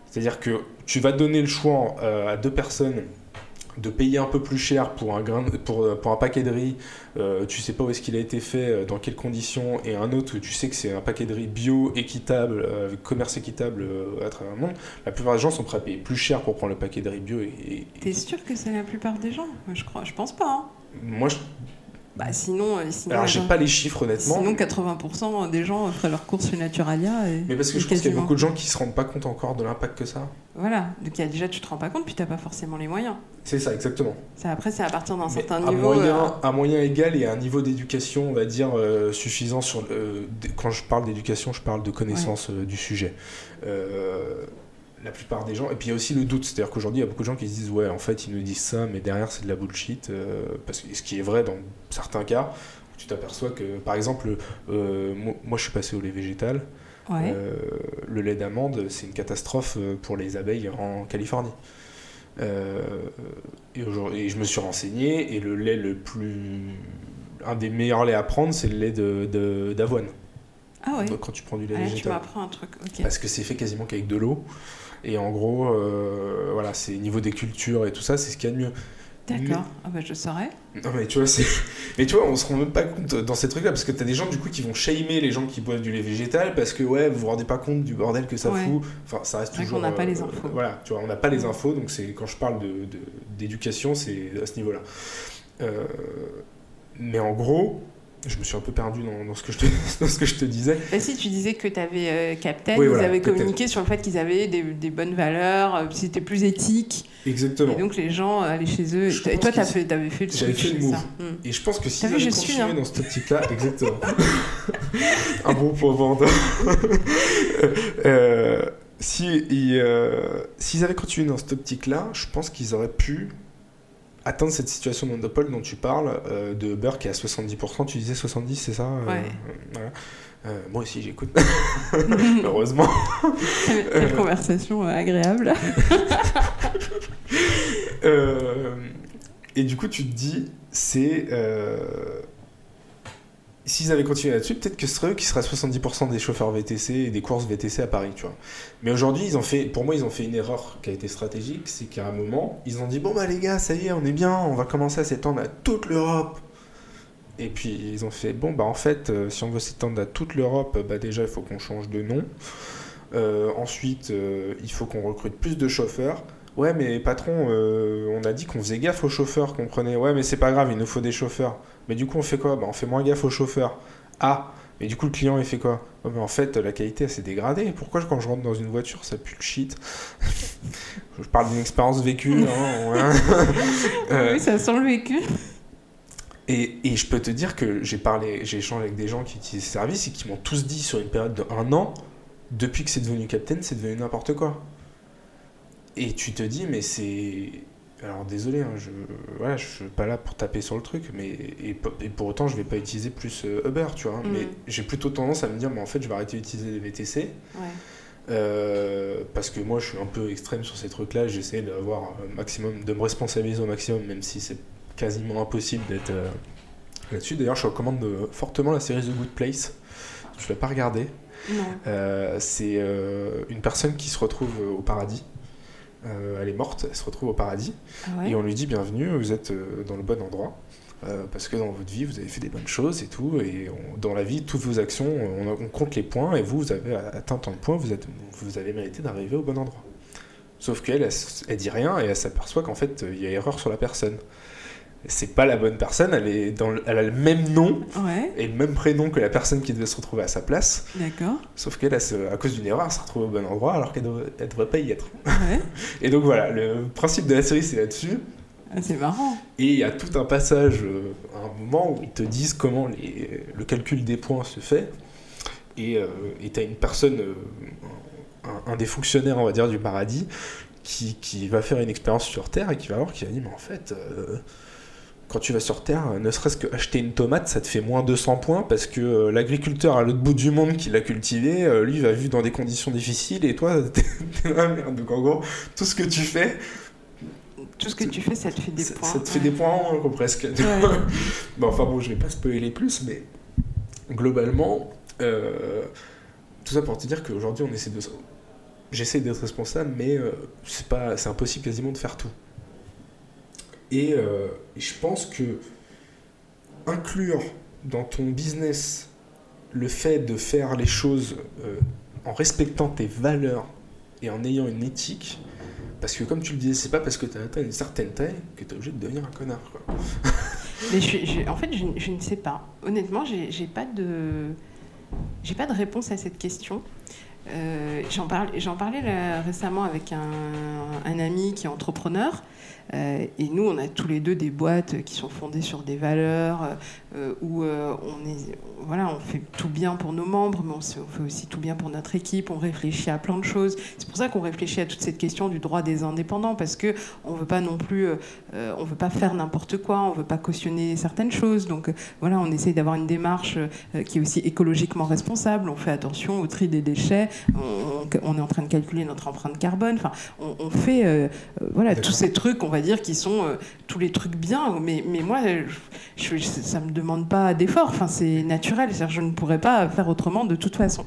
C'est-à-dire que tu vas donner le choix à deux personnes de payer un peu plus cher pour un paquet de riz, tu sais pas où est-ce qu'il a été fait, dans quelles conditions, et un autre où tu sais que c'est un paquet de riz bio, équitable, avec commerce équitable à travers le monde, la plupart des gens sont prêts à payer plus cher pour prendre le paquet de riz bio. T'es sûr que c'est la plupart des gens ? Je pense pas. Hein. Moi, Bah sinon alors j'ai pas les chiffres honnêtement. Sinon 80% des gens feraient leurs courses chez Naturalia. Mais parce que je pense qu'il y a beaucoup de gens qui se rendent pas compte encore de l'impact que ça a. Voilà, donc déjà tu te rends pas compte puis t'as pas forcément les moyens. C'est ça, exactement. Après c'est à partir d'un certain à niveau. À moyen égal et à un niveau d'éducation, on va dire, suffisant sur... quand je parle d'éducation, je parle de connaissance du sujet. La plupart des gens, et puis il y a aussi le doute, c'est-à-dire qu'aujourd'hui il y a beaucoup de gens qui se disent ouais en fait ils nous disent ça mais derrière c'est de la bullshit, parce que ce qui est vrai dans certains cas, tu t'aperçois que par exemple moi je suis passé au lait végétal, le lait d'amande c'est une catastrophe pour les abeilles en Californie, et je me suis renseigné et le lait un des meilleurs laits à prendre c'est le lait d'avoine. Ah ouais. Donc, quand tu prends du lait végétal. Tu m'apprends un truc, ok. Parce que c'est fait quasiment qu'avec de l'eau. Et en gros, voilà, c'est niveau des cultures et tout ça, c'est ce qu'il y a de mieux. D'accord, je saurais. Non mais tu vois, on se rend même pas compte dans ces trucs-là, parce que t'as des gens du coup qui vont shamer les gens qui boivent du lait végétal, parce que vous vous rendez pas compte du bordel que ça fout. Enfin, ça reste toujours... On n'a pas les infos. Voilà, tu vois, on n'a pas les infos, donc quand je parle d'éducation, c'est à ce niveau-là. Mais en gros... Je me suis un peu perdu dans ce que je te disais. Bah si, tu disais que tu avais Captain, oui, ils voilà, avaient communiqué sur le fait qu'ils avaient des bonnes valeurs, c'était plus éthique. Exactement. Et donc les gens allaient chez eux. Et toi, t'avais fait le truc. J'avais fait le move. Ça. Et je pense que s'ils avaient continué dans cette optique-là, exactement. Un bon point vendeur. S'ils avaient continué dans cette optique-là, je pense qu'ils auraient pu atteindre cette situation de monopole dont tu parles, de beurre qui est à 70%, tu disais 70%, c'est ça Ouais. Voilà. Moi aussi, j'écoute. Heureusement. Quelle conversation agréable. Et du coup, tu te dis, s'ils avaient continué là-dessus, peut-être que ce serait eux qui seraient 70% des chauffeurs VTC et des courses VTC à Paris, tu vois. Mais aujourd'hui, pour moi, ils ont fait une erreur qui a été stratégique, c'est qu'à un moment, ils ont dit, bon bah les gars, ça y est, on est bien, on va commencer à s'étendre à toute l'Europe. Et puis, ils ont fait, bon bah en fait, si on veut s'étendre à toute l'Europe, bah déjà, il faut qu'on change de nom. Ensuite, il faut qu'on recrute plus de chauffeurs. Ouais, mais patron, on a dit qu'on faisait gaffe aux chauffeurs, qu'on prenait. Ouais, mais c'est pas grave, il nous faut des chauffeurs. Mais du coup, on fait quoi ? Bah, on fait moins gaffe aux chauffeurs. Ah, mais du coup, le client, il fait quoi ? Ouais, mais en fait, la qualité, elle s'est dégradée. Pourquoi, quand je rentre dans une voiture, ça pue le shit ? Je parle d'une expérience vécue. Oui, ça sent le vécu. Et je peux te dire que j'ai échangé avec des gens qui utilisent ce service et qui m'ont tous dit sur une période de 1 an, depuis que c'est devenu Captain, c'est devenu n'importe quoi. Et tu te dis, mais c'est... Alors désolé, hein, je suis pas là pour taper sur le truc, mais et pour autant je vais pas utiliser plus Uber, tu vois. Mais j'ai plutôt tendance à me dire, mais en fait je vais arrêter d'utiliser les VTC. Parce que moi je suis un peu extrême sur ces trucs-là, j'essaie d'avoir un maximum, de me responsabiliser au maximum, même si c'est quasiment impossible d'être là-dessus. D'ailleurs je recommande fortement la série The Good Place. Je l'ai pas regardée. C'est une personne qui se retrouve au paradis. Elle est morte, elle se retrouve au paradis, et on lui dit bienvenue, vous êtes dans le bon endroit, parce que dans votre vie vous avez fait des bonnes choses et tout, et dans la vie toutes vos actions, on compte les points, et vous avez atteint tant de points, vous avez mérité d'arriver au bon endroit. Sauf qu'elle elle dit rien, et elle s'aperçoit qu'en fait il y a erreur sur la personne. C'est pas la bonne personne, elle a le même nom et le même prénom que la personne qui devait se retrouver à sa place. D'accord. Sauf qu'elle, à cause d'une erreur, elle se retrouve au bon endroit alors qu'elle devrait pas y être. Ouais. Et donc voilà, le principe de la série, c'est là-dessus. Ah, c'est marrant. Et il y a tout un passage, à un moment où ils te disent comment le calcul des points se fait. Et t'as une personne, un des fonctionnaires, on va dire, du paradis, qui va faire une expérience sur Terre et qui va dit, mais en fait... quand tu vas sur Terre, ne serait-ce que acheter une tomate, ça te fait moins 200 points parce que l'agriculteur à l'autre bout du monde qui l'a cultivé, lui, va vivre dans des conditions difficiles et toi, t'es la merde. Donc en gros, tout ce que tu fais, ça te fait des points. Ça te fait des points en moins, presque. Ouais. Bon, enfin bon, je vais pas spoiler plus, mais globalement, tout ça pour te dire qu'aujourd'hui, on essaie j'essaie d'être responsable, mais c'est impossible quasiment de faire tout. Et je pense que inclure dans ton business le fait de faire les choses en respectant tes valeurs et en ayant une éthique, parce que comme tu le disais, c'est pas parce que tu as atteint une certaine taille que tu es obligé de devenir un connard, quoi. Mais en fait, je ne sais pas. Honnêtement, j'ai pas de réponse à cette question. J'en parlais là, récemment avec un ami qui est entrepreneur. Et nous, on a tous les deux des boîtes qui sont fondées sur des valeurs où on fait tout bien pour nos membres, mais on fait aussi tout bien pour notre équipe. On réfléchit à plein de choses. C'est pour ça qu'on réfléchit à toute cette question du droit des indépendants, parce que on veut pas non plus, on veut pas faire n'importe quoi, on veut pas cautionner certaines choses. Donc voilà, on essaye d'avoir une démarche qui est aussi écologiquement responsable. On fait attention au tri des déchets. On est en train de calculer notre empreinte carbone. Enfin, on fait tous ces trucs, on va dire, qui sont tous les trucs bien, mais moi ça me demande pas d'effort, enfin, c'est naturel, c'est-à-dire je ne pourrais pas faire autrement de toute façon.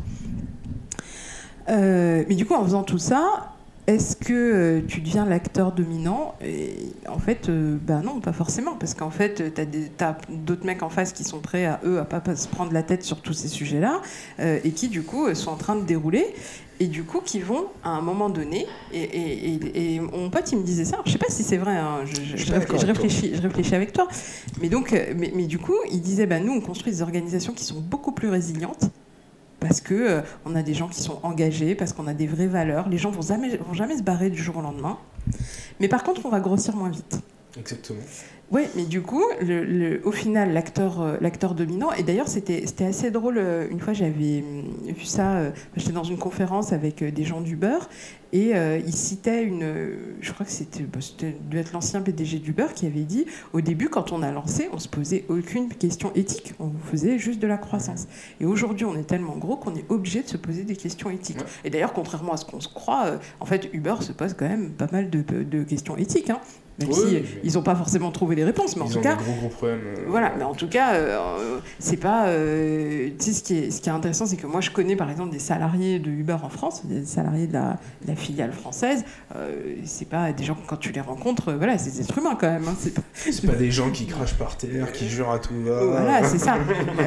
Mais du coup, en faisant tout ça, est-ce que tu deviens l'acteur dominant? Et en fait, non, pas forcément, parce qu'en fait, t'as d'autres mecs en face qui sont prêts à pas se prendre la tête sur tous ces sujets-là, et qui du coup sont en train de dérouler, et du coup qui vont à un moment donné, et mon pote il me disait ça, je sais pas si c'est vrai, hein, je réfléchis avec toi, mais donc, mais du coup il disait, nous on construit des organisations qui sont beaucoup plus résilientes, parce que on a des gens qui sont engagés, parce qu'on a des vraies valeurs. Les gens vont jamais se barrer du jour au lendemain. Mais par contre, on va grossir moins vite. Exactement. Oui, mais du coup, au final, l'acteur dominant, et d'ailleurs c'était assez drôle, une fois j'avais vu ça, j'étais dans une conférence avec des gens d'Uber, et ils citaient je crois que c'était devait être l'ancien PDG d'Uber qui avait dit, au début quand on a lancé, on se posait aucune question éthique, on faisait juste de la croissance. Et aujourd'hui on est tellement gros qu'on est obligé de se poser des questions éthiques. Ouais. Et d'ailleurs, contrairement à ce qu'on se croit, en fait Uber se pose quand même pas mal de questions éthiques, hein. Même si ils n'ont pas forcément trouvé les réponses, mais en tout cas, ils ont des gros problèmes. Voilà, mais en tout cas, c'est pas. Tu sais, ce qui est intéressant, c'est que moi, je connais par exemple des salariés de Uber en France, des salariés de la filiale française. C'est pas des gens, quand tu les rencontres, voilà, c'est des êtres humains quand même. Hein, c'est pas des gens qui crachent par terre, qui jurent à tout va. Voilà, c'est ça.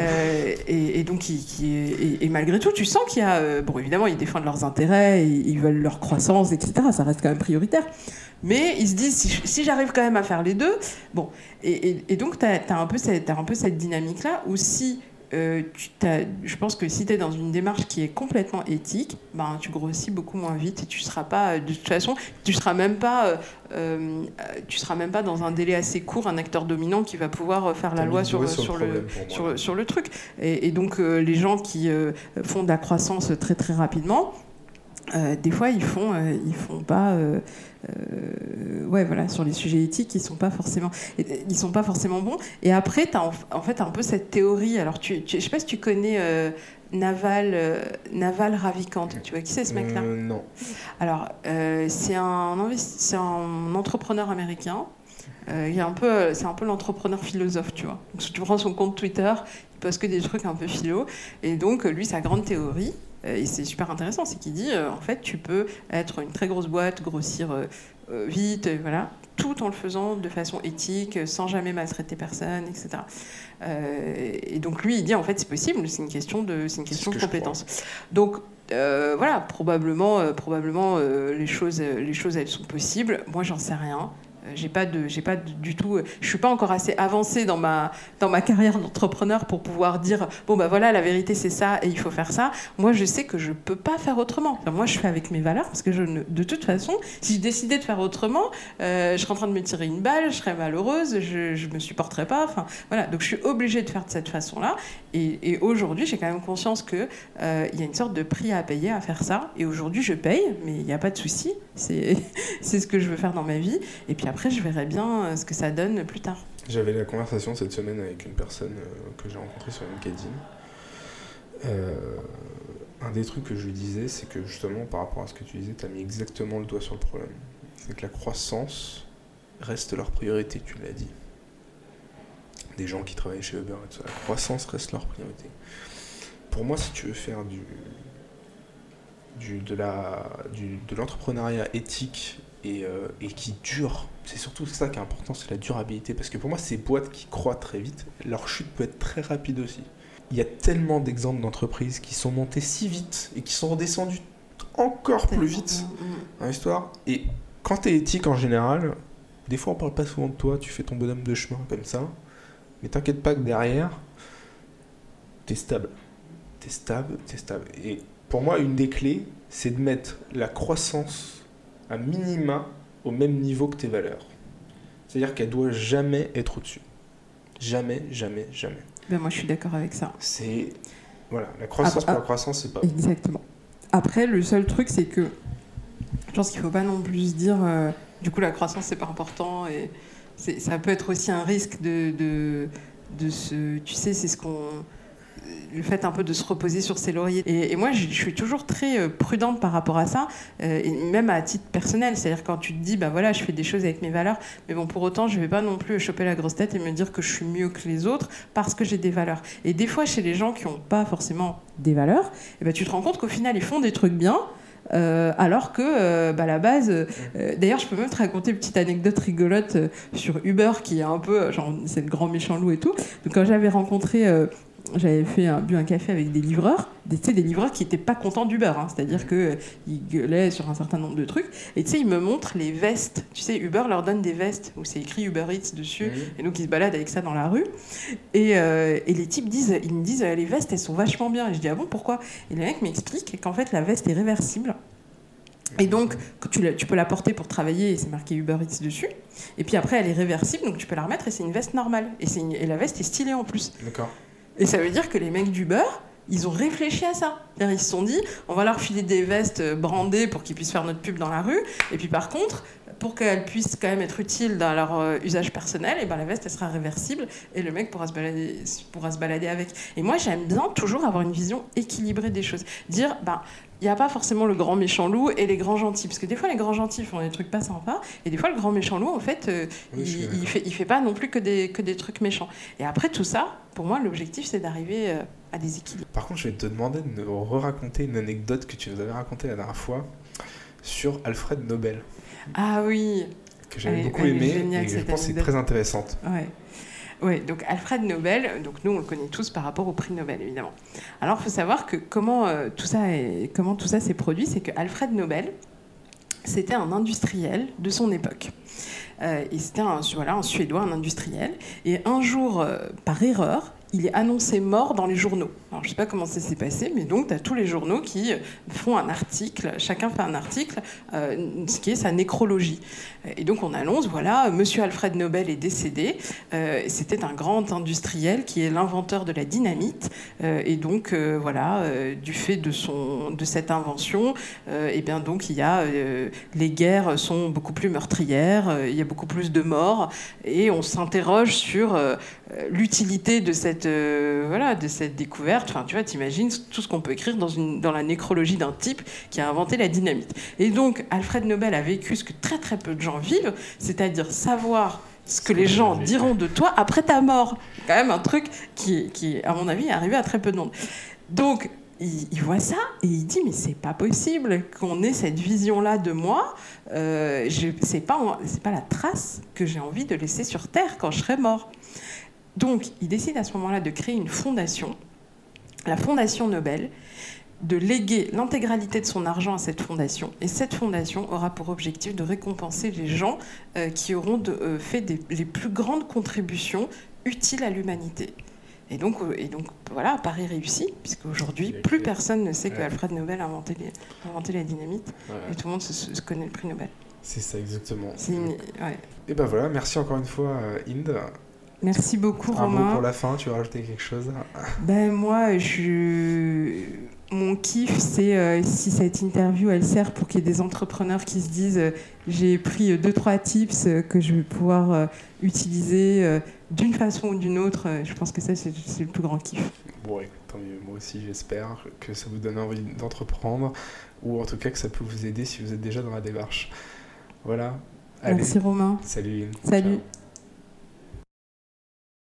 Et donc, et malgré tout, tu sens qu'il y a. Bon, évidemment, ils défendent leurs intérêts, ils veulent leur croissance, etc. Ça reste quand même prioritaire. Mais ils se disent, si j'arrive quand même à faire les deux, bon. Et donc, t'as un peu cette dynamique-là où si, je pense que si tu es dans une démarche qui est complètement éthique, tu grossis beaucoup moins vite et tu seras pas, de toute façon, tu seras même pas dans un délai assez court un acteur dominant qui va pouvoir faire la loi sur le truc. Et donc, les gens qui font de la croissance très très rapidement, des fois ils font pas sur les sujets éthiques ils sont pas forcément bons. Et après t'as en fait un peu cette théorie, alors je sais pas si tu connais Naval Ravikant, tu vois qui c'est ce mec là? Non. Alors c'est un entrepreneur américain. C'est un peu l'entrepreneur philosophe, tu vois. Donc, si tu prends son compte Twitter, il poste que des trucs un peu philo. Et donc, lui, sa grande théorie, et c'est super intéressant, c'est qu'il dit, en fait, tu peux être une très grosse boîte, grossir vite, voilà, tout en le faisant de façon éthique, sans jamais maltraiter personne, etc. Et donc, lui, il dit, en fait, c'est possible, c'est une question de compétence. Donc, voilà, probablement, les choses, elles sont possibles. Moi, j'en sais rien. J'ai pas du tout. Je suis pas encore assez avancée dans ma carrière d'entrepreneur pour pouvoir dire voilà, la vérité c'est ça et il faut faire ça. Moi je sais que je peux pas faire autrement. Enfin, moi je fais avec mes valeurs parce que de toute façon, si je décidais de faire autrement, je serais en train de me tirer une balle, je serais malheureuse, je me supporterais pas. Enfin voilà, donc je suis obligée de faire de cette façon-là. Et aujourd'hui j'ai quand même conscience que il y a une sorte de prix à payer à faire ça. Et aujourd'hui je paye, mais il y a pas de souci. C'est ce que je veux faire dans ma vie. Et puis après, je verrai bien ce que ça donne plus tard. J'avais la conversation cette semaine avec une personne que j'ai rencontrée sur LinkedIn. Un des trucs que je lui disais, c'est que justement, par rapport à ce que tu disais, tu as mis exactement le doigt sur le problème. C'est que la croissance reste leur priorité, tu l'as dit. Des gens qui travaillent chez Uber et tout ça, la croissance reste leur priorité. Pour moi, si tu veux faire du de l'entrepreneuriat éthique et qui dure. C'est surtout ça qui est important, c'est la durabilité. Parce que pour moi, ces boîtes qui croient très vite, leur chute peut être très rapide aussi. Il y a tellement d'exemples d'entreprises qui sont montées si vite et qui sont redescendues encore plus vite dans l'histoire. Et quand tu es éthique en général, des fois on parle pas souvent de toi, tu fais ton bonhomme de chemin comme ça, mais t'inquiète pas que derrière, t'es stable. Et pour moi, une des clés, c'est de mettre la croissance à minima au même niveau que tes valeurs. C'est-à-dire qu'elle doit jamais être au-dessus. Jamais. Ben moi, je suis d'accord avec ça. C'est... Voilà, la croissance pour la croissance, c'est pas... Exactement. Après, le seul truc, c'est que je pense qu'il ne faut pas non plus se dire du coup, la croissance, c'est pas important. Et ça peut être aussi un risque de se... Tu sais, c'est ce qu'on... Le fait un peu de se reposer sur ses lauriers. Et moi, je suis toujours très prudente par rapport à ça, et même à titre personnel. C'est-à-dire quand tu te dis, bah voilà, je fais des choses avec mes valeurs, mais bon, pour autant, je vais pas non plus choper la grosse tête et me dire que je suis mieux que les autres parce que j'ai des valeurs. Et des fois, chez les gens qui n'ont pas forcément des valeurs, et ben, tu te rends compte qu'au final, ils font des trucs bien, alors que à la base d'ailleurs je peux même te raconter une petite anecdote rigolote sur Uber qui est un peu genre c'est le grand méchant loup et tout. Donc quand j'avais rencontré j'avais bu un café avec des livreurs, des livreurs qui n'étaient pas contents d'Uber, hein, c'est-à-dire qu'ils gueulaient sur un certain nombre de trucs. Et tu sais, ils me montrent les vestes. Tu sais, Uber leur donne des vestes où c'est écrit Uber Eats dessus, et donc ils se baladent avec ça dans la rue. Et les types ils me disent les vestes, elles sont vachement bien. Et je dis ah bon, pourquoi ? Et le mec m'explique qu'en fait la veste est réversible. Et donc, tu peux la porter pour travailler et c'est marqué Uber Eats dessus. Et puis après, elle est réversible, donc tu peux la remettre et c'est une veste normale. Et la veste est stylée en plus. D'accord. Et ça veut dire que les mecs d'Uber, ils ont réfléchi à ça. C'est-à-dire, ils se sont dit, on va leur filer des vestes brandées pour qu'ils puissent faire notre pub dans la rue. Et puis par contre, pour qu'elles puissent quand même être utiles dans leur usage personnel, et ben la veste, elle sera réversible et le mec pourra se balader avec. Et moi, j'aime bien toujours avoir une vision équilibrée des choses. Dire, il n'y a pas forcément le grand méchant loup et les grands gentils. Parce que des fois, les grands gentils font des trucs pas sympas. Et des fois, le grand méchant loup, en fait, il fait pas non plus que des trucs méchants. Et après tout ça, pour moi, l'objectif, c'est d'arriver à des équilibres. Par contre, je vais te demander de nous raconter une anecdote que tu nous avais racontée la dernière fois sur Alfred Nobel. Ah oui. Que j'avais beaucoup aimé et je pense que c'est très intéressante. Ouais, donc Alfred Nobel, donc nous on le connaît tous par rapport au prix Nobel évidemment. Alors il faut savoir que comment tout ça s'est produit, c'est que Alfred Nobel, c'était un industriel de son époque. Et c'était un Suédois, un industriel. Et un jour, par erreur, il est annoncé mort dans les journaux. Alors, je ne sais pas comment ça s'est passé, mais donc, tu as tous les journaux qui font un article, chacun fait un article, ce qui est sa nécrologie. Et donc, on annonce, voilà, Monsieur Alfred Nobel est décédé. C'était un grand industriel qui est l'inventeur de la dynamite. Et donc, du fait de cette invention, donc, il y a, les guerres sont beaucoup plus meurtrières, il y a beaucoup plus de morts, et on s'interroge sur l'utilité de cette découverte. Enfin, tu vois, t'imagines tout ce qu'on peut écrire dans la nécrologie d'un type qui a inventé la dynamite. Et donc, Alfred Nobel a vécu ce que très très peu de gens vivent, c'est-à-dire savoir ce que les gens diront de toi après ta mort. C'est quand même un truc qui, à mon avis, est arrivé à très peu de monde. Donc, il voit ça et il dit mais c'est pas possible qu'on ait cette vision-là de moi. C'est pas la trace que j'ai envie de laisser sur Terre quand je serai mort. Donc, il décide à ce moment-là de créer une fondation, la Fondation Nobel, de léguer l'intégralité de son argent à cette fondation. Et cette fondation aura pour objectif de récompenser les gens qui auront fait les plus grandes contributions utiles à l'humanité. Et donc voilà, pari réussi, puisqu'aujourd'hui, plus personne ne sait que Alfred Nobel a inventé la dynamite, et tout le monde se connaît le prix Nobel. C'est ça, exactement. Ouais. Et ben voilà, merci encore une fois, Inde. Merci beaucoup, Romain. Un mot pour la fin, tu veux rajouter quelque chose ? Moi, mon kiff, c'est si cette interview, elle sert pour qu'il y ait des entrepreneurs qui se disent j'ai pris 2-3 tips que je vais pouvoir utiliser d'une façon ou d'une autre. Je pense que ça, c'est le plus grand kiff. Bon, écoute, tant mieux. Moi aussi, j'espère que ça vous donne envie d'entreprendre, ou en tout cas que ça peut vous aider si vous êtes déjà dans la démarche. Voilà. Allez. Merci, Romain. Salut. Salut. Ciao.